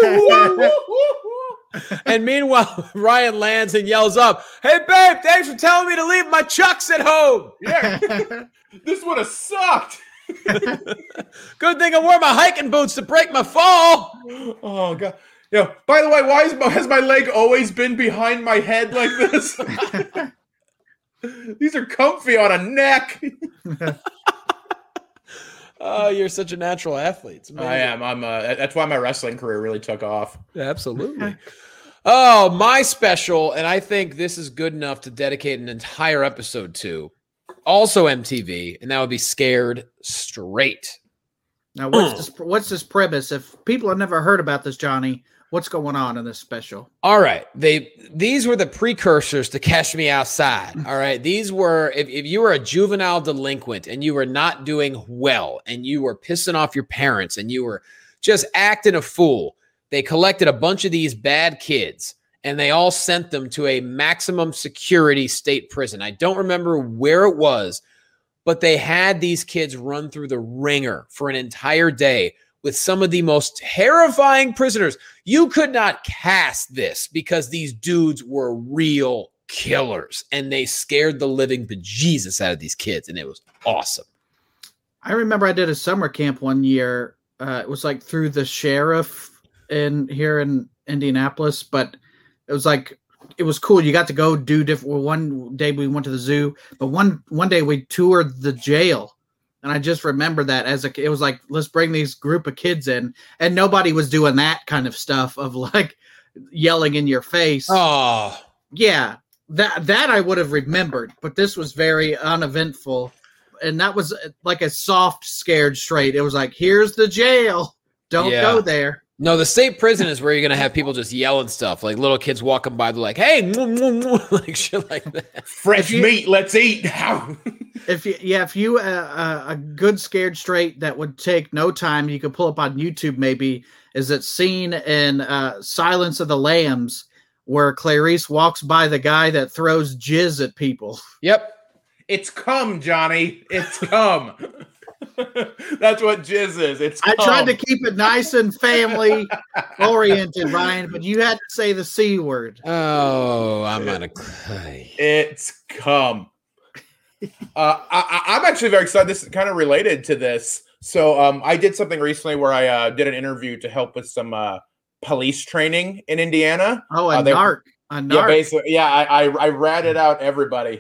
And meanwhile, Ryan lands and yells up, hey, babe, thanks for telling me to leave my Chucks at home. Yeah. This would have sucked. Good thing I wore my hiking boots to break my fall. Oh, God. Yeah. By the way, why is, has my leg always been behind my head like this? These are comfy on a neck. Oh, you're such a natural athlete. I am. I'm. Uh, that's why my wrestling career really took off. Yeah, absolutely. Oh, my special, and I think this is good enough to dedicate an entire episode to. Also M T V, and that would be Scared Straight. Now, what's this? What's this premise? If people have never heard about this, Johnny, what's going on in this special? All right, they these were the precursors to Cash Me Outside. All right, these were if, if you were a juvenile delinquent and you were not doing well and you were pissing off your parents and you were just acting a fool, they collected a bunch of these bad kids and they all sent them to a maximum security state prison. I don't remember where it was, but they had these kids run through the ringer for an entire day with some of the most terrifying prisoners. You could not cast this because these dudes were real killers and they scared the living bejesus out of these kids, and it was awesome. I remember I did a summer camp one year. Uh, it was like through the sheriff in here in Indianapolis, but it was like, it was cool. You got to go do different. Well, one day we went to the zoo, but one, one day we toured the jail. And I just remember that as a, it was like, let's bring these group of kids in, and nobody was doing that kind of stuff of like yelling in your face. Oh yeah. That, that I would have remembered, but this was very uneventful. And that was like a soft Scared Straight. It was like, here's the jail. Don't yeah. go there. No, the state prison is where you're gonna have people just yelling stuff, like little kids walking by. They're like, "Hey," like shit like that. Fresh you, meat, let's eat. If you, yeah, if you uh, uh, a good scared straight that would take no time, you could pull up on YouTube. Maybe is it scene in uh, Silence of the Lambs where Clarice walks by the guy that throws jizz at people. Yep, it's cum, Johnny. It's cum. That's what jizz is. It's cum. I tried to keep it nice and family oriented, Ryan, but you had to say the C word. Oh, I'm gonna cry. It's cum. Uh, I, I'm actually very excited. This is kind of related to this. So um, I did something recently where I uh, did an interview to help with some uh, police training in Indiana. Oh, a uh, they, narc. A narc. Yeah, basically. Yeah, I, I, I ratted out everybody.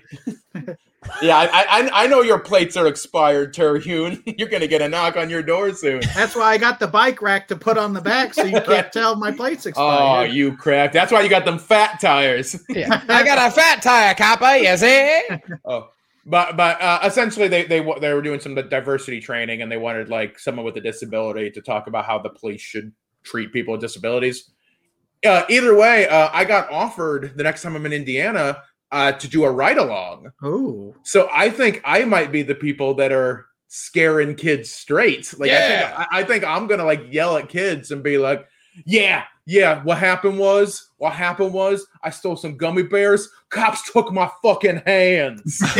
Yeah, I, I I know your plates are expired, Terhune. You're going to get a knock on your door soon. That's why I got the bike rack to put on the back so you can't tell my plates Oh, expired. you crack. That's why you got them fat tires. Yeah. I got a fat tire, copper. You see? Oh. But but uh, essentially they they they were doing some diversity training and they wanted like someone with a disability to talk about how the police should treat people with disabilities. Uh, either way, uh, I got offered the next time I'm in Indiana uh, to do a ride along. Oh, So I think I might be the people that are scaring kids straight. Like Yeah. I think I, I think I'm gonna like yell at kids and be like, yeah, yeah. What happened was what happened was I stole some gummy bears. Cops took my fucking hands.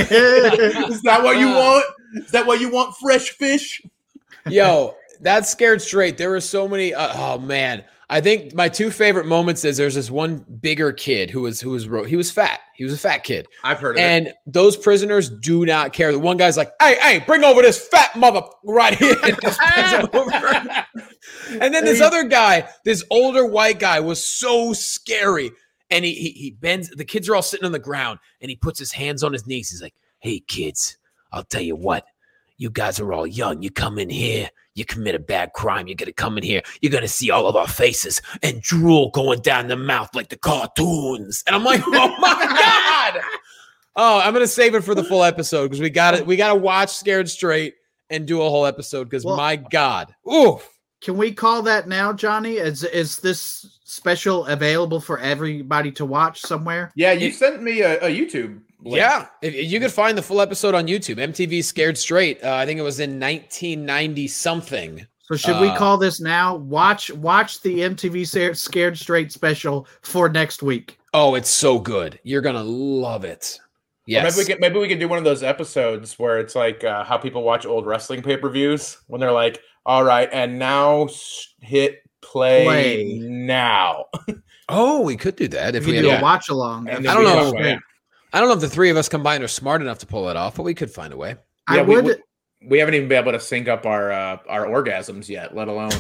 Is that what you want? Is that what you want? Fresh fish? Yo, that's scared straight. There were so many. Uh, oh man, I think my two favorite moments is there's this one bigger kid who was who was he was fat. He was a fat kid. I've heard of and it. those prisoners do not care. The one guy's like, "Hey, hey, bring over this fat mother right here." And, just brings him over. And then this other guy, this older white guy, was so scary. And he, he he bends. The kids are all sitting on the ground, and he puts his hands on his knees. He's like, "Hey, kids, I'll tell you what. You guys are all young. You come in here. You commit a bad crime. You're gonna come in here. You're gonna see all of our faces and drool going down the mouth like the cartoons." And I'm like, "Oh my god!" Oh, I'm gonna save it for the full episode because we got it. We got to watch Scared Straight and do a whole episode because Well, my god, ooh. can we call that now, Johnny? Is is this special available for everybody to watch somewhere? Yeah, you sent me a, a YouTube link. Yeah, if, if you could find the full episode on YouTube, M T V Scared Straight. Uh, I think it was in nineteen ninety something. So should we Uh, call this now? Watch watch the M T V Scared Scared Straight special for next week. Oh, it's so good. You're gonna love it. Or Yes. maybe we can maybe we can do one of those episodes where it's like uh, how people watch old wrestling pay-per-views when they're like, all right, and now s- hit play, Play. now. Oh, we could do that if We we can had. do yeah. a watch along. And I then don't we know. talk about it. I don't know if the three of us combined are smart enough to pull it off, but we could find a way. I Yeah, we- would. we- We haven't even been able to sync up our uh, our orgasms yet, let alone.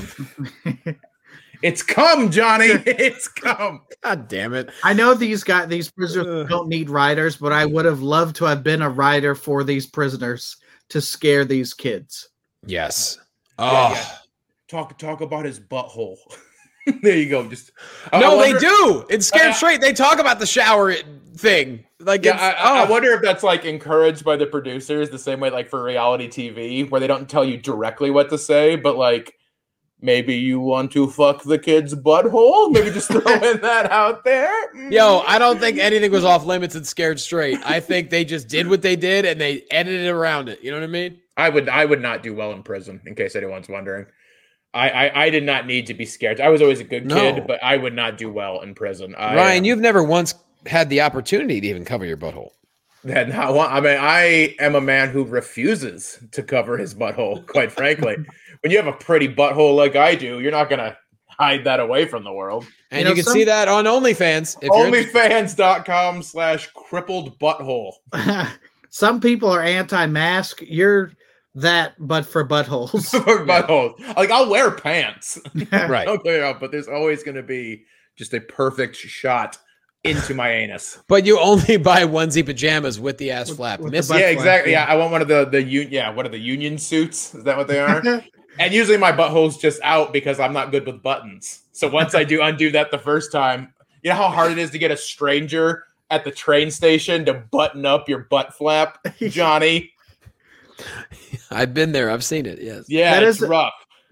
It's come, Johnny. It's come. God damn it. I know these guys, these prisoners Ugh. don't need riders, but I would have loved to have been a rider for these prisoners to scare these kids. Yes. Yeah, Oh. yeah. Talk talk about his butthole. There you go. Just I No, wonder- they do. It's Scared Uh, Straight. They talk about the shower thing. Like, Yeah, it's, I, I- I oh. wonder if that's like encouraged by the producers the same way like for reality T V where they don't tell you directly what to say, but like maybe you want to fuck the kid's butthole. Maybe just throwing that out there. Yo, I don't think anything was off limits in Scared Straight. I think they just did what they did and they edited around it. You know what I mean? I would I would not do well in prison, in case anyone's wondering. I, I, I did not need to be scared. I was always a good No. kid, but I would not do well in prison. I, Ryan, um, you've never once had the opportunity to even cover your butthole. had not want, I mean, I am a man who refuses to cover his butthole, quite frankly. When you have a pretty butthole like I do, you're not going to hide that away from the world. And You you, know, can some- see that on OnlyFans. If you're interested. Onlyfans.com slash crippled butthole. Some people are anti-mask. You're that, but for buttholes. For buttholes. Like, I'll wear pants. Right. Don't clear out, but there's always going to be just a perfect shot into my anus. But you only buy onesie pajamas with the ass With- flap. with the Miss butt Yeah, flap, exactly. yeah. Yeah, I want one of the the un- yeah, what are the union suits? Is that what they are? And usually my butthole's just out because I'm not good with buttons. So once I do undo that the first time, you know how hard it is to get a stranger at the train station to button up your butt flap, Johnny? I've been there. I've seen it. Yes. Yeah, That it's is- rough.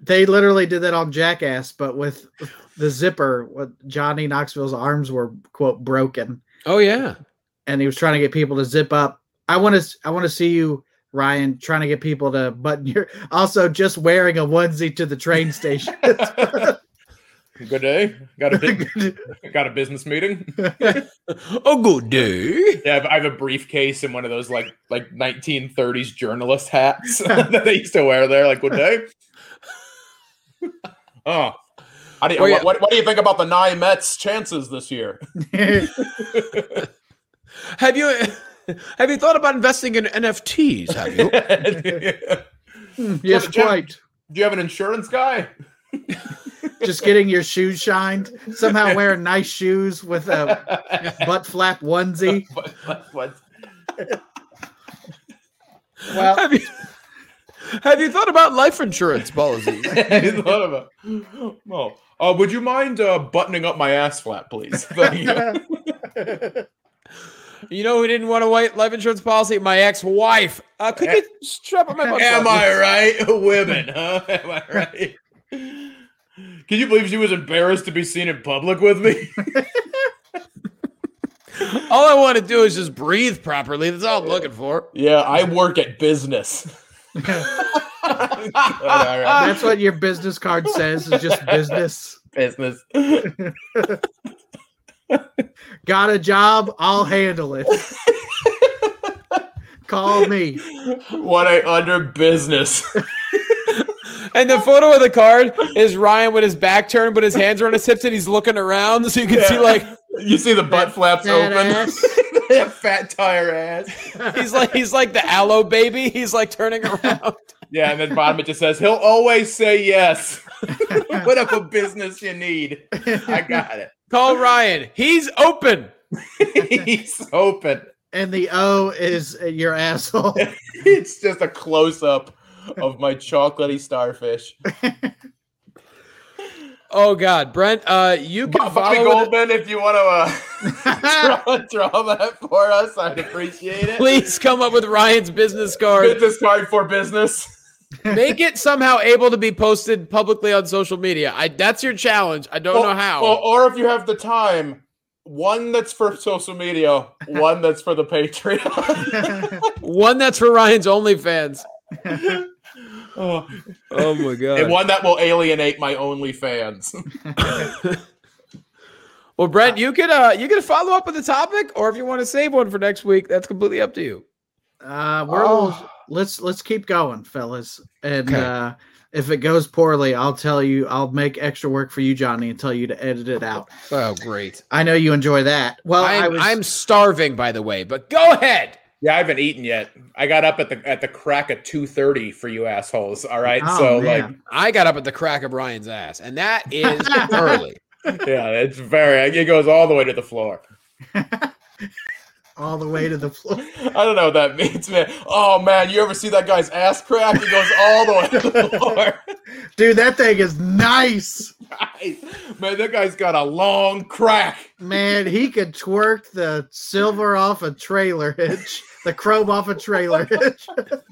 They literally did that on Jackass, but with the zipper. What Johnny Knoxville's arms were quote broken. Oh yeah, and he was trying to get people to zip up. I want to. I want to see you, Ryan, trying to get people to button your. Also, just wearing a onesie to the train station. Good day. Got a got a business meeting. Oh, good day. Yeah, I have a briefcase and one of those like like nineteen thirties journalist hats that they used to wear there. Like, good day. Oh, how do you, well, yeah. what, what, what do you think about the Nye Mets' chances this year? have you have you thought about investing in N F Ts? Have you? Yes, do you quite. Have, do you have an insurance guy? Just getting your shoes shined. Somehow wearing nice shoes with a butt flap onesie. Well, have you, have you thought about life insurance policies? Have you thought about? Oh, uh, would you mind uh, buttoning up my ass flap, please? Thank you. You know who didn't want a white life insurance policy? My ex-wife. Uh, could you strap up my butt? Am I right? Women, huh? Am I right? Can you believe she was embarrassed to be seen in public with me? All I want to do is just breathe properly. That's all I'm looking for. Yeah, I work at business. That's what your business card says, is just business. Business. Got a job? I'll handle it. Call me. What I under business. And the photo of the card is Ryan with his back turned, but his hands are on his hips, and he's looking around, so you can Yeah. see like you see the butt flaps Fat open. ass. That fat tire ass. he's like he's like the aloe baby. He's like turning around. Yeah, and then bottom it just says he'll always say yes. Whatever business you need, I got it. Call Ryan. He's open. He's open. And the O is your asshole. It's just a close up of my chocolatey starfish. Oh God, Brent, uh, you can Bobby follow it. Goldman, if you want to uh, draw, draw that for us, I'd appreciate it. Please come up with Ryan's business card. Business card for business. Make it somehow able to be posted publicly on social media. I that's your challenge. I don't Or- know how. Or, or if you have the time, one that's for social media, one that's for the Patreon. One that's for Ryan's OnlyFans. Oh, Oh my God. and one that will alienate my OnlyFans. Well, Brent, you could uh you could follow up with the topic, or if you want to save one for next week, that's completely up to you. Uh, we're Oh. let's let's keep going, fellas. And Okay. uh, if it goes poorly, I'll tell you. I'll make extra work for you, Johnny, and tell you to edit it out. Oh, great. I know you enjoy that. Well, I I'm, was. I'm starving, by the way, but go ahead. Yeah, I haven't eaten yet. I got up at the at the crack of two thirty for you assholes. All right, Oh, so man. I got up at the crack of Ryan's ass, and that is early. like, yeah, it's very. It goes all the way to the floor. all the way to the floor. I don't know what that means, man. Oh man, you ever see that guy's ass crack? He goes all the way to the floor. Dude, that thing is nice. Man, that guy's got a long crack. Man, he could twerk the silver off a trailer hitch, the chrome off a trailer hitch.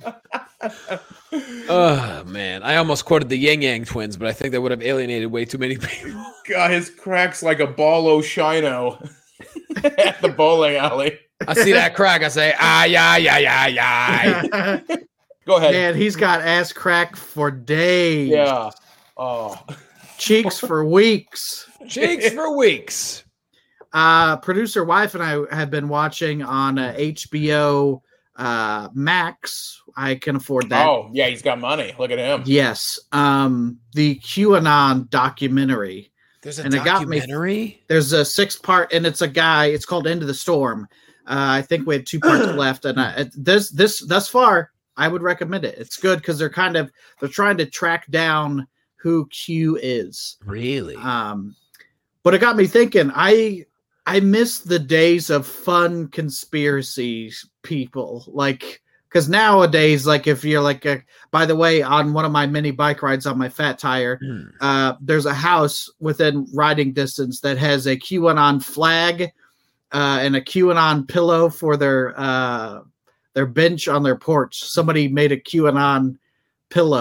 Oh man, I almost quoted the Yang Yang twins, but I think that would have alienated way too many people. God, his crack's like a ball o' shino at the bowling alley. I see that crack, I say, ah, yeah, yeah, yeah, yeah. Go ahead. Man, he's got ass crack for days. Yeah. Oh. Cheeks for weeks. Cheeks for weeks. Uh, producer wife and I have been watching on uh, H B O uh, Max. I can afford that. Oh, yeah, he's got money. Look at him. Yes. Um, the QAnon documentary. There's a And it got me- documentary? There's a six part, and it's a guy. It's called Into the Storm. Uh, I think we had two parts left, and I, it- this this thus far, I would recommend it. It's good because they're kind of they're trying to track down who Q is. Really? Um, but it got me thinking. I I miss the days of fun conspiracy people, like because nowadays, like if you're like, a, by the way, on one of my mini bike rides on my fat tire, Hmm. uh, there's a house within riding distance that has a QAnon flag uh, and a QAnon pillow for their uh, their bench on their porch. Somebody made a QAnon pillow.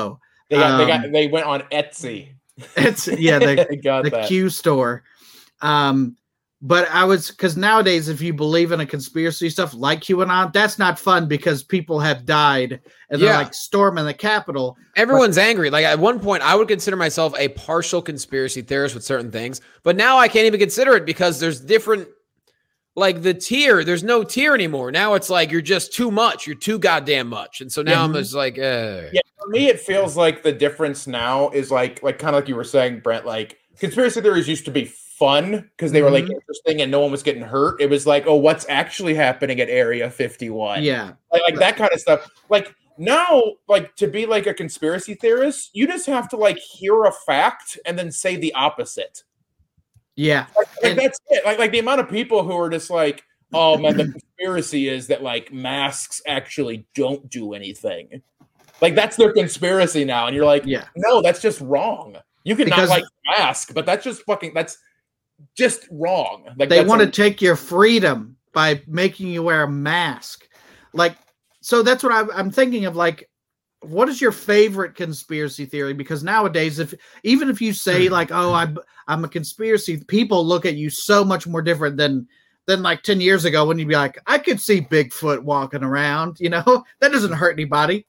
They got, Um, they got, they went on Etsy. It's yeah, the, They got the that. Q store. Um, but I was because nowadays, if you believe in a conspiracy stuff like QAnon, that's not fun because people have died and they're Yeah. like storming the Capitol. Everyone's angry. Like at one point, I would consider myself a partial conspiracy theorist with certain things, but now I can't even consider it because there's different, like the tier. There's no tier anymore. Now it's like you're just too much. You're too goddamn much, and so now Yeah. I'm just like, uh. Yeah, for me, it feels like the difference now is like, like kind of like you were saying, Brent. Like conspiracy theories used to be fun because they were like Mhm. interesting and no one was getting hurt. It was like, oh, what's actually happening at Area fifty-one? Yeah, like, like that kind of stuff. Like now, like to be like a conspiracy theorist, you just have to like hear a fact and then say the opposite. yeah. Like, like, And- that's it. Like like the amount of people who are just like, oh man, the conspiracy is that like masks actually don't do anything. Like that's their conspiracy now, and you're like, Yeah. no, that's just wrong. You can Because- not like mask, but that's just fucking that's just wrong. Like They that's want a- to take your freedom by making you wear a mask. Like, so that's what I'm, I'm thinking of. Like, what is your favorite conspiracy theory? Because nowadays, if even if you say like, "Oh, I'm I'm a conspiracy," people look at you so much more different than than like ten years ago when you'd be like, "I could see Bigfoot walking around." You know, that doesn't hurt anybody.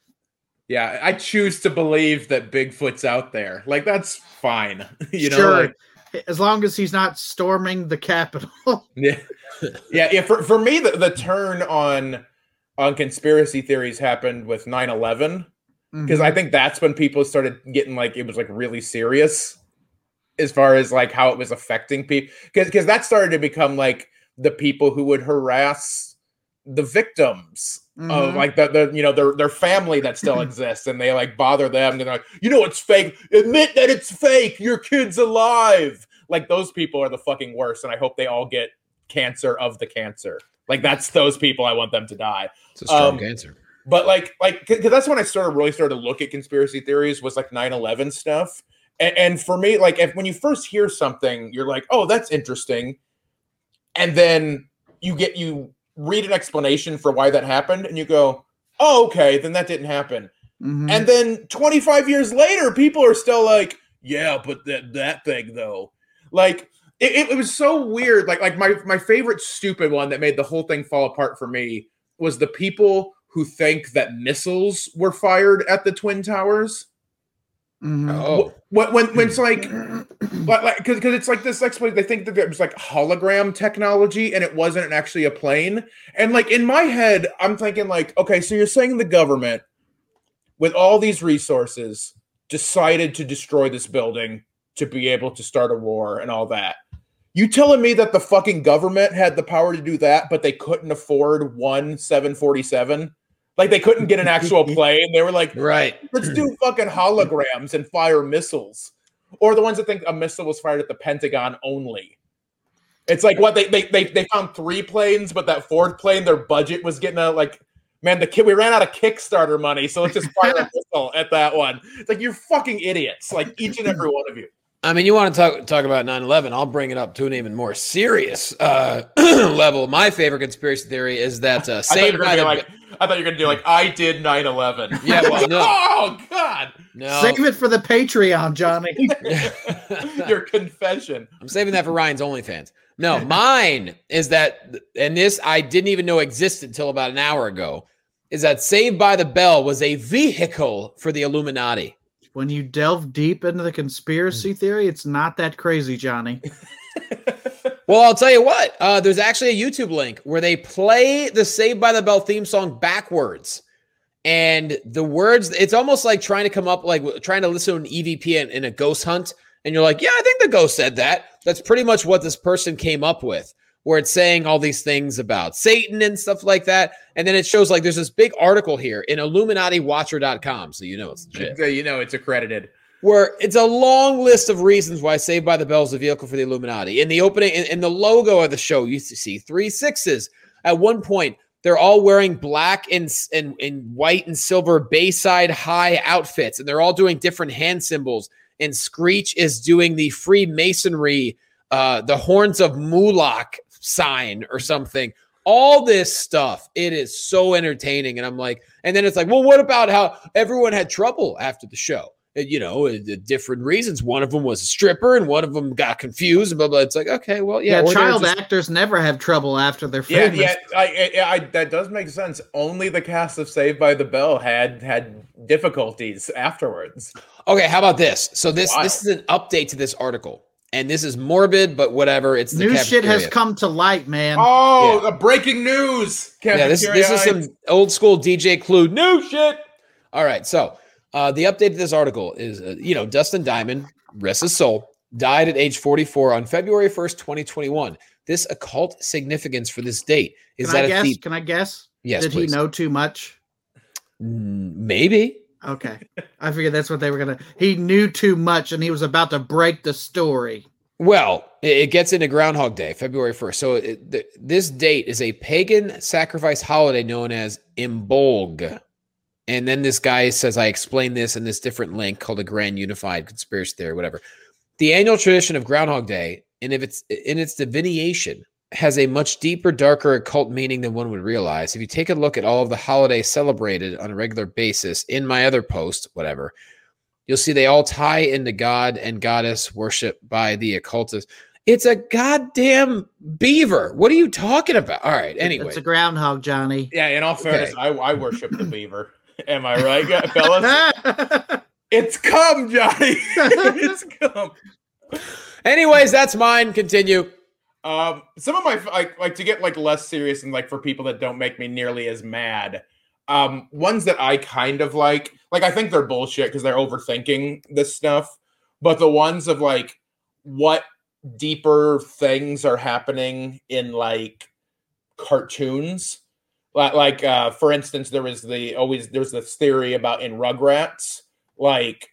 yeah. I choose to believe that Bigfoot's out there. Like that's fine. you know, sure, like, as long as he's not storming the Capitol. yeah, yeah, yeah. For for me, the, the turn on on conspiracy theories happened with nine eleven. Because I think that's when people started getting like it was like really serious as far as like how it was affecting people. Because because that started to become like the people who would harass the victims of Mhm. like the, the you know their their family that still exists, and they like bother them. And they're like, you know, it's fake. Admit that it's fake. Your kid's alive. Like those people are the fucking worst, and I hope they all get cancer of the cancer. Like that's those people. I want them to die. It's a strong Um, cancer. But like, like, because that's when I started really started to look at conspiracy theories was like nine eleven stuff. And, and for me, like, if when you first hear something, you're like, oh, that's interesting. And then you get, you read an explanation for why that happened and you go, oh, okay, then that didn't happen. Mhm. And then twenty-five years later, people are still like, yeah, but that, that thing though, like, it, it, it was so weird. Like, like my, my favorite stupid one that made the whole thing fall apart for me was the people who think that missiles were fired at the Twin Towers. Mhm. Oh, When, when, when it's like, like, like, because it's like this explanation, they think that it was like hologram technology and it wasn't actually a plane. And like in my head, I'm thinking like, okay, so you're saying the government, with all these resources, decided to destroy this building to be able to start a war and all that. You telling me that the fucking government had the power to do that, but they couldn't afford one seven forty-seven? Like they couldn't get an actual plane. They were like, right. let's do fucking holograms and fire missiles. Or the ones that think a missile was fired at the Pentagon only. It's like what they they they, they found three planes, but that fourth plane, their budget was getting a like, man, the kid we ran out of Kickstarter money, so let's just fire a missile at that one. It's like you're fucking idiots, like each and every one of you. I mean, you want to talk talk about nine eleven, I'll bring it up to an even more serious uh, level. My favorite conspiracy theory is that uh, I thought, you Saved were by gonna the be like, I thought you were gonna do like I did nine eleven. Yeah, well, no. Oh God. No, Save it for the Patreon, Johnny. Your confession. I'm saving that for Ryan's OnlyFans. No, mine is that, and this I didn't even know existed until about an hour ago, is that Saved by the Bell was a vehicle for the Illuminati. When you delve deep into the conspiracy theory, it's not that crazy, Johnny. Well, I'll tell you what. Uh, there's actually a YouTube link where they play the Saved by the Bell theme song backwards. And the words, it's almost like trying to come up, like trying to listen to an E V P in, in a ghost hunt. And you're like, yeah, I think the ghost said that. That's pretty much what this person came up with, where it's saying all these things about Satan and stuff like that. And then it shows like there's this big article here in Illuminati Watcher dot com. So you know it's legit. So you know it's accredited. Where it's a long list of reasons why Saved by the Bell is a vehicle for the Illuminati. In the opening, in, in the logo of the show, you see three sixes. At one point, they're all wearing black and, and, and white and silver Bayside High outfits, and they're all doing different hand symbols. And Screech is doing the Freemasonry, uh, the Horns of Moloch sign or something. all this stuff. It is so entertaining. And I'm like, and then it's like, well, what about how everyone had trouble after the show? You know, the different reasons. One of them was a stripper, and one of them got confused. Blah blah. It's like, okay, well, yeah. Yeah, child just... actors never have trouble after they're yeah, famous. yeah. I, I, I, that does make sense. Only the cast of Saved by the Bell had had difficulties afterwards. Okay, how about this? So this Wild. this is an update to this article, and this is morbid, but whatever. It's the New cafeteria. shit has come to light, man. Oh, Yeah. the breaking news! Yeah, this this is some old school D J Clue new shit. All right, so. Uh, the update to this article is, uh, you know, Dustin Diamond, rest his soul, died at age forty-four on February first, twenty twenty-one. This occult significance for this date is Can that I guess? the, Can I guess? yes, Did please. he know too much? Maybe. Okay. I figured that's what they were going to. He knew too much and he was about to break the story. Well, it, it gets into Groundhog Day, February first. So it, th- this date is a pagan sacrifice holiday known as Imbolg. And then this guy says, I explained this in this different link called a Grand Unified Conspiracy Theory, whatever. The annual tradition of Groundhog Day, and if it's in its divination, has a much deeper, darker occult meaning than one would realize. If you take a look at all of the holidays celebrated on a regular basis in my other post, whatever, you'll see they all tie into God and goddess worship by the occultists. It's a goddamn beaver. What are you talking about? All right, anyway. It's a groundhog, Johnny. Yeah, in all fairness, Okay. I, I worship the beaver. Am I right, guys, fellas? It's come, Johnny. It's come. Anyways, that's mine. Continue. Um, some of my like like to get like less serious and like for people that don't make me nearly as mad. Um, ones that I kind of like, like I think they're bullshit because they're overthinking this stuff. But the ones of like what deeper things are happening in like cartoons. Like, uh, for instance, there was the always there's this theory about in Rugrats, like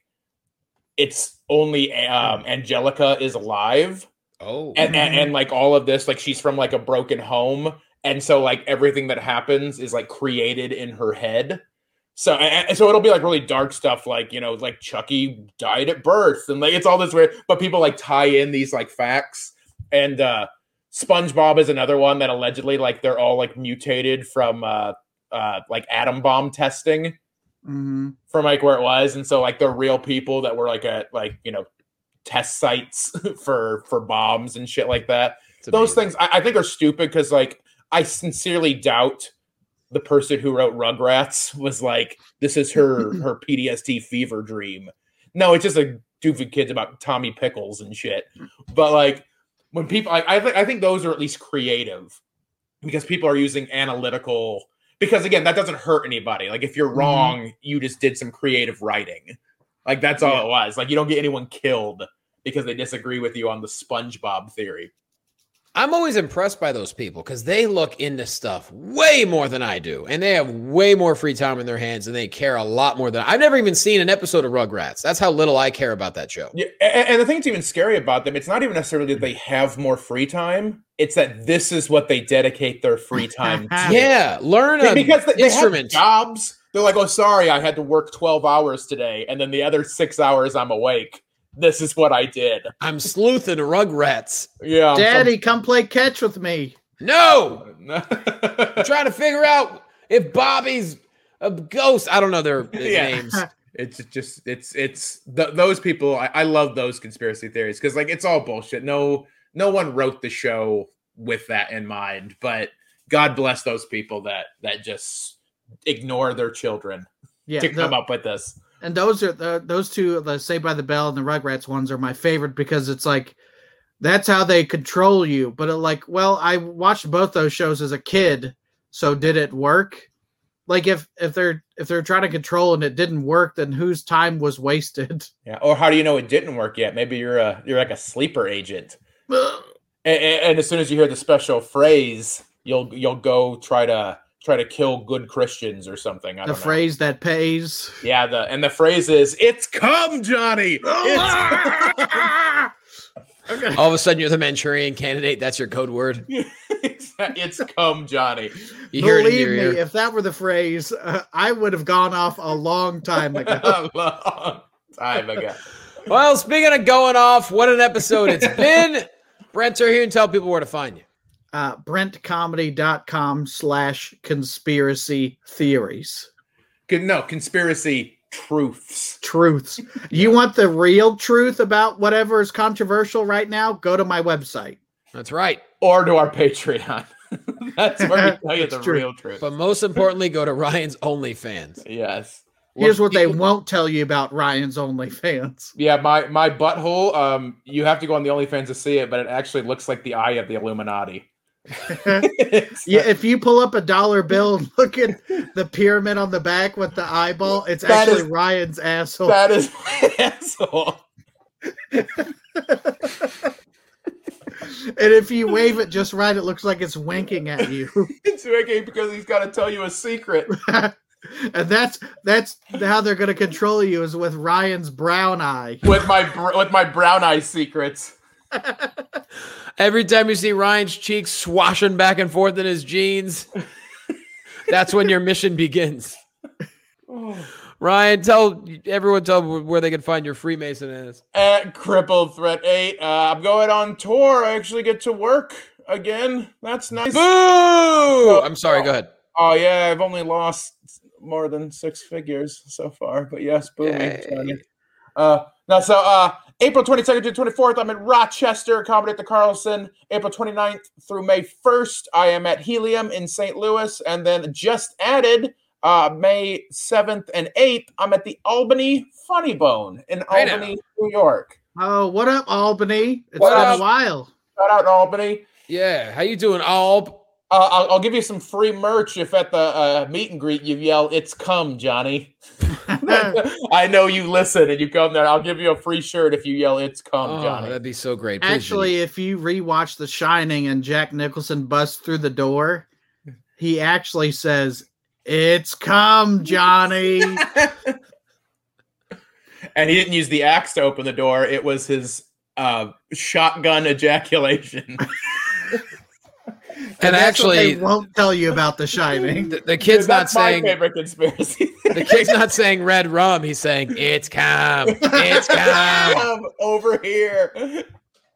it's only um, Angelica is alive, Oh, and, and and like all of this, like she's from like a broken home, and so like everything that happens is like created in her head. So and so it'll be like really dark stuff, like you know, like Chucky died at birth, and like it's all this weird. But people like tie in these like facts, and uh, SpongeBob is another one that allegedly like they're all like mutated from uh, uh, like atom bomb testing Mm-hmm. from like where it was, and so like they're real people that were like at like you know test sites for for bombs and shit like that. it's Those amazing. things I, I think are stupid because like I sincerely doubt the person who wrote Rugrats was like, this is her her P T S D fever dream. No, it's just a stupid kids about Tommy Pickles and shit. But like when people, I I, th- I think those are at least creative because people are using analytical. Because again, that doesn't hurt anybody. Like if you're wrong, mm-hmm. you just did some creative writing. Like that's all yeah. it was. Like you don't get anyone killed because they disagree with you on the SpongeBob theory. I'm always impressed by those people because they look into stuff way more than I do. And they have way more free time in their hands and they care a lot more than I've never even seen an episode of Rugrats. That's how little I care about that show. Yeah, and, and the thing that's even scary about them, it's not even necessarily that they have more free time. It's that this is what they dedicate their free time to. Yeah, learn an because they, they instrument. Have jobs. They're like, oh, sorry, I had to work twelve hours today. And then the other six hours I'm awake. This is what I did. I'm sleuthing Rugrats. Yeah, Daddy, some... come play catch with me. No, I'm trying to figure out if Bobby's a ghost. I don't know their, their yeah. names. It's just it's it's th- those people. I, I love those conspiracy theories because like it's all bullshit. No, no one wrote the show with that in mind. But God bless those people that that just ignore their children yeah, to the... come up with this. And those are the those two, the Saved by the Bell and the Rugrats ones are my favorite because it's like that's how they control you. But it like, well, I watched both those shows as a kid, so did it work? Like if if they're if they're trying to control and it didn't work, then whose time was wasted? Yeah. Or how do you know it didn't work yet? Maybe you're a you're like a sleeper agent, and, and as soon as you hear the special phrase, you'll you'll go try to. try to kill good Christians or something. I the don't know. phrase that pays. Yeah, the and the phrase is "It's come, Johnny." It's okay. All of a sudden, you're the Manchurian Candidate. That's your code word. It's come, Johnny. You hear Believe it in your me, ear. if that were the phrase, uh, I would have gone off a long time ago. A long time ago. Well, speaking of going off, what an episode it's been. Brent, are here and tell people where to find you. uh, brentcomedy.com slash conspiracy theories. No, conspiracy truths. Truths. You want the real truth about whatever is controversial right now? Go to my website. That's right. Or to our Patreon. That's where we tell you the true. real truth. But most importantly, go to Ryan's OnlyFans. Yes. Here's Well, what they people- won't tell you about Ryan's OnlyFans. Yeah, my my butthole. Um, you have to go on the OnlyFans to see it, but it actually looks like the eye of the Illuminati. It's- Yeah, if you pull up a dollar bill and look at the pyramid on the back with the eyeball, it's That actually is- Ryan's asshole. that is my asshole. And if you wave it just right, it looks like it's winking at you. It's wicked because he's got to tell you a secret. And that's that's how they're going to control you, is with Ryan's brown eye. with my br- with my brown eye secrets. Every time you see Ryan's cheeks swashing back and forth in his jeans, that's when your mission begins. Ryan, tell everyone, tell where they can find your Freemason ass. At Crippled Threat eight, uh, I'm going on tour. I actually get to work again. That's nice. Boo! I'm sorry, go ahead. Oh yeah, I've only lost more than six figures so far, but yes, boo me. Yay. Sorry. Uh, now, so uh, April twenty-second to twenty-fourth, I'm in Rochester, Comedy at the Carlson. April twenty-ninth through May first, I am at Helium in Saint Louis, and then just added uh, May seventh and eighth, I'm at the Albany Funny Bone in Right Albany, New York. Oh, what up, Albany? It's What been up? a while. Shout out Albany. Yeah, how you doing, Alb? Uh, I'll, I'll give you some free merch if at the uh, meet and greet you yell, "It's come, Johnny." I know you listen and you come there. I'll give you a free shirt if you yell, "It's come, Oh, Johnny." that'd be so great. Please Actually, if you rewatch The Shining and Jack Nicholson busts through the door, he actually says, "It's come, Johnny." And he didn't use the axe to open the door. It was his uh, shotgun ejaculation. And that's what actually, they won't tell you about The Shining. the, the kid's not That's my saying favorite conspiracy. the kid's not saying red rum. He's saying it's calm. It's calm. Come over here.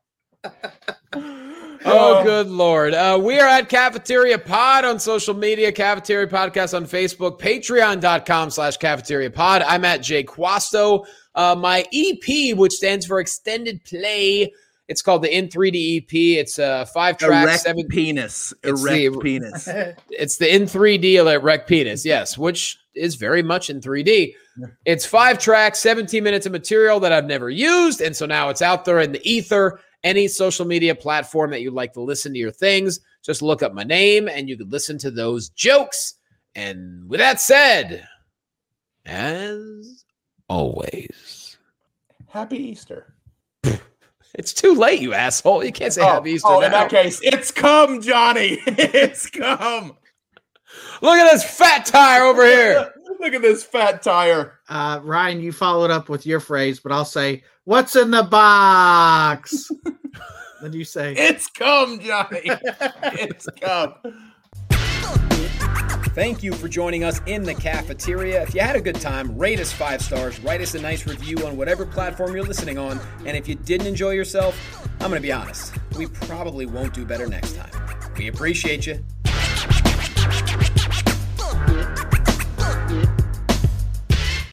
Oh, good Lord. Uh, we are at Cafeteria Pod on social media, Cafeteria Podcast on Facebook, patreon.com slash Cafeteria Pod. I'm at Jay Quasto. Uh, my E P, which stands for Extended Play, it's called the In three D E P. It's uh, five tracks, Erect seven. penis. It's Erect the- penis. It's the In three D Erect Penis, yes, which is very much in three D. It's five tracks, seventeen minutes of material that I've never used, and so now it's out there in the ether. Any social media platform that you'd like to listen to your things, just look up my name, and you could listen to those jokes. And with that said, as always, Happy Easter. it's too late, you asshole. You can't say Oh, Happy Easter oh now. in that case, it's come, Johnny. It's come. Look at this fat tire over here. Look at this fat tire. Uh, Ryan, you followed up with your phrase, but I'll say, "What's in the box?" Then you say, It's come, Johnny. It's come. Thank you for joining us in the cafeteria. If you had a good time, rate us five stars, write us a nice review on whatever platform you're listening on. And if you didn't enjoy yourself, I'm going to be honest, we probably won't do better next time. We appreciate you.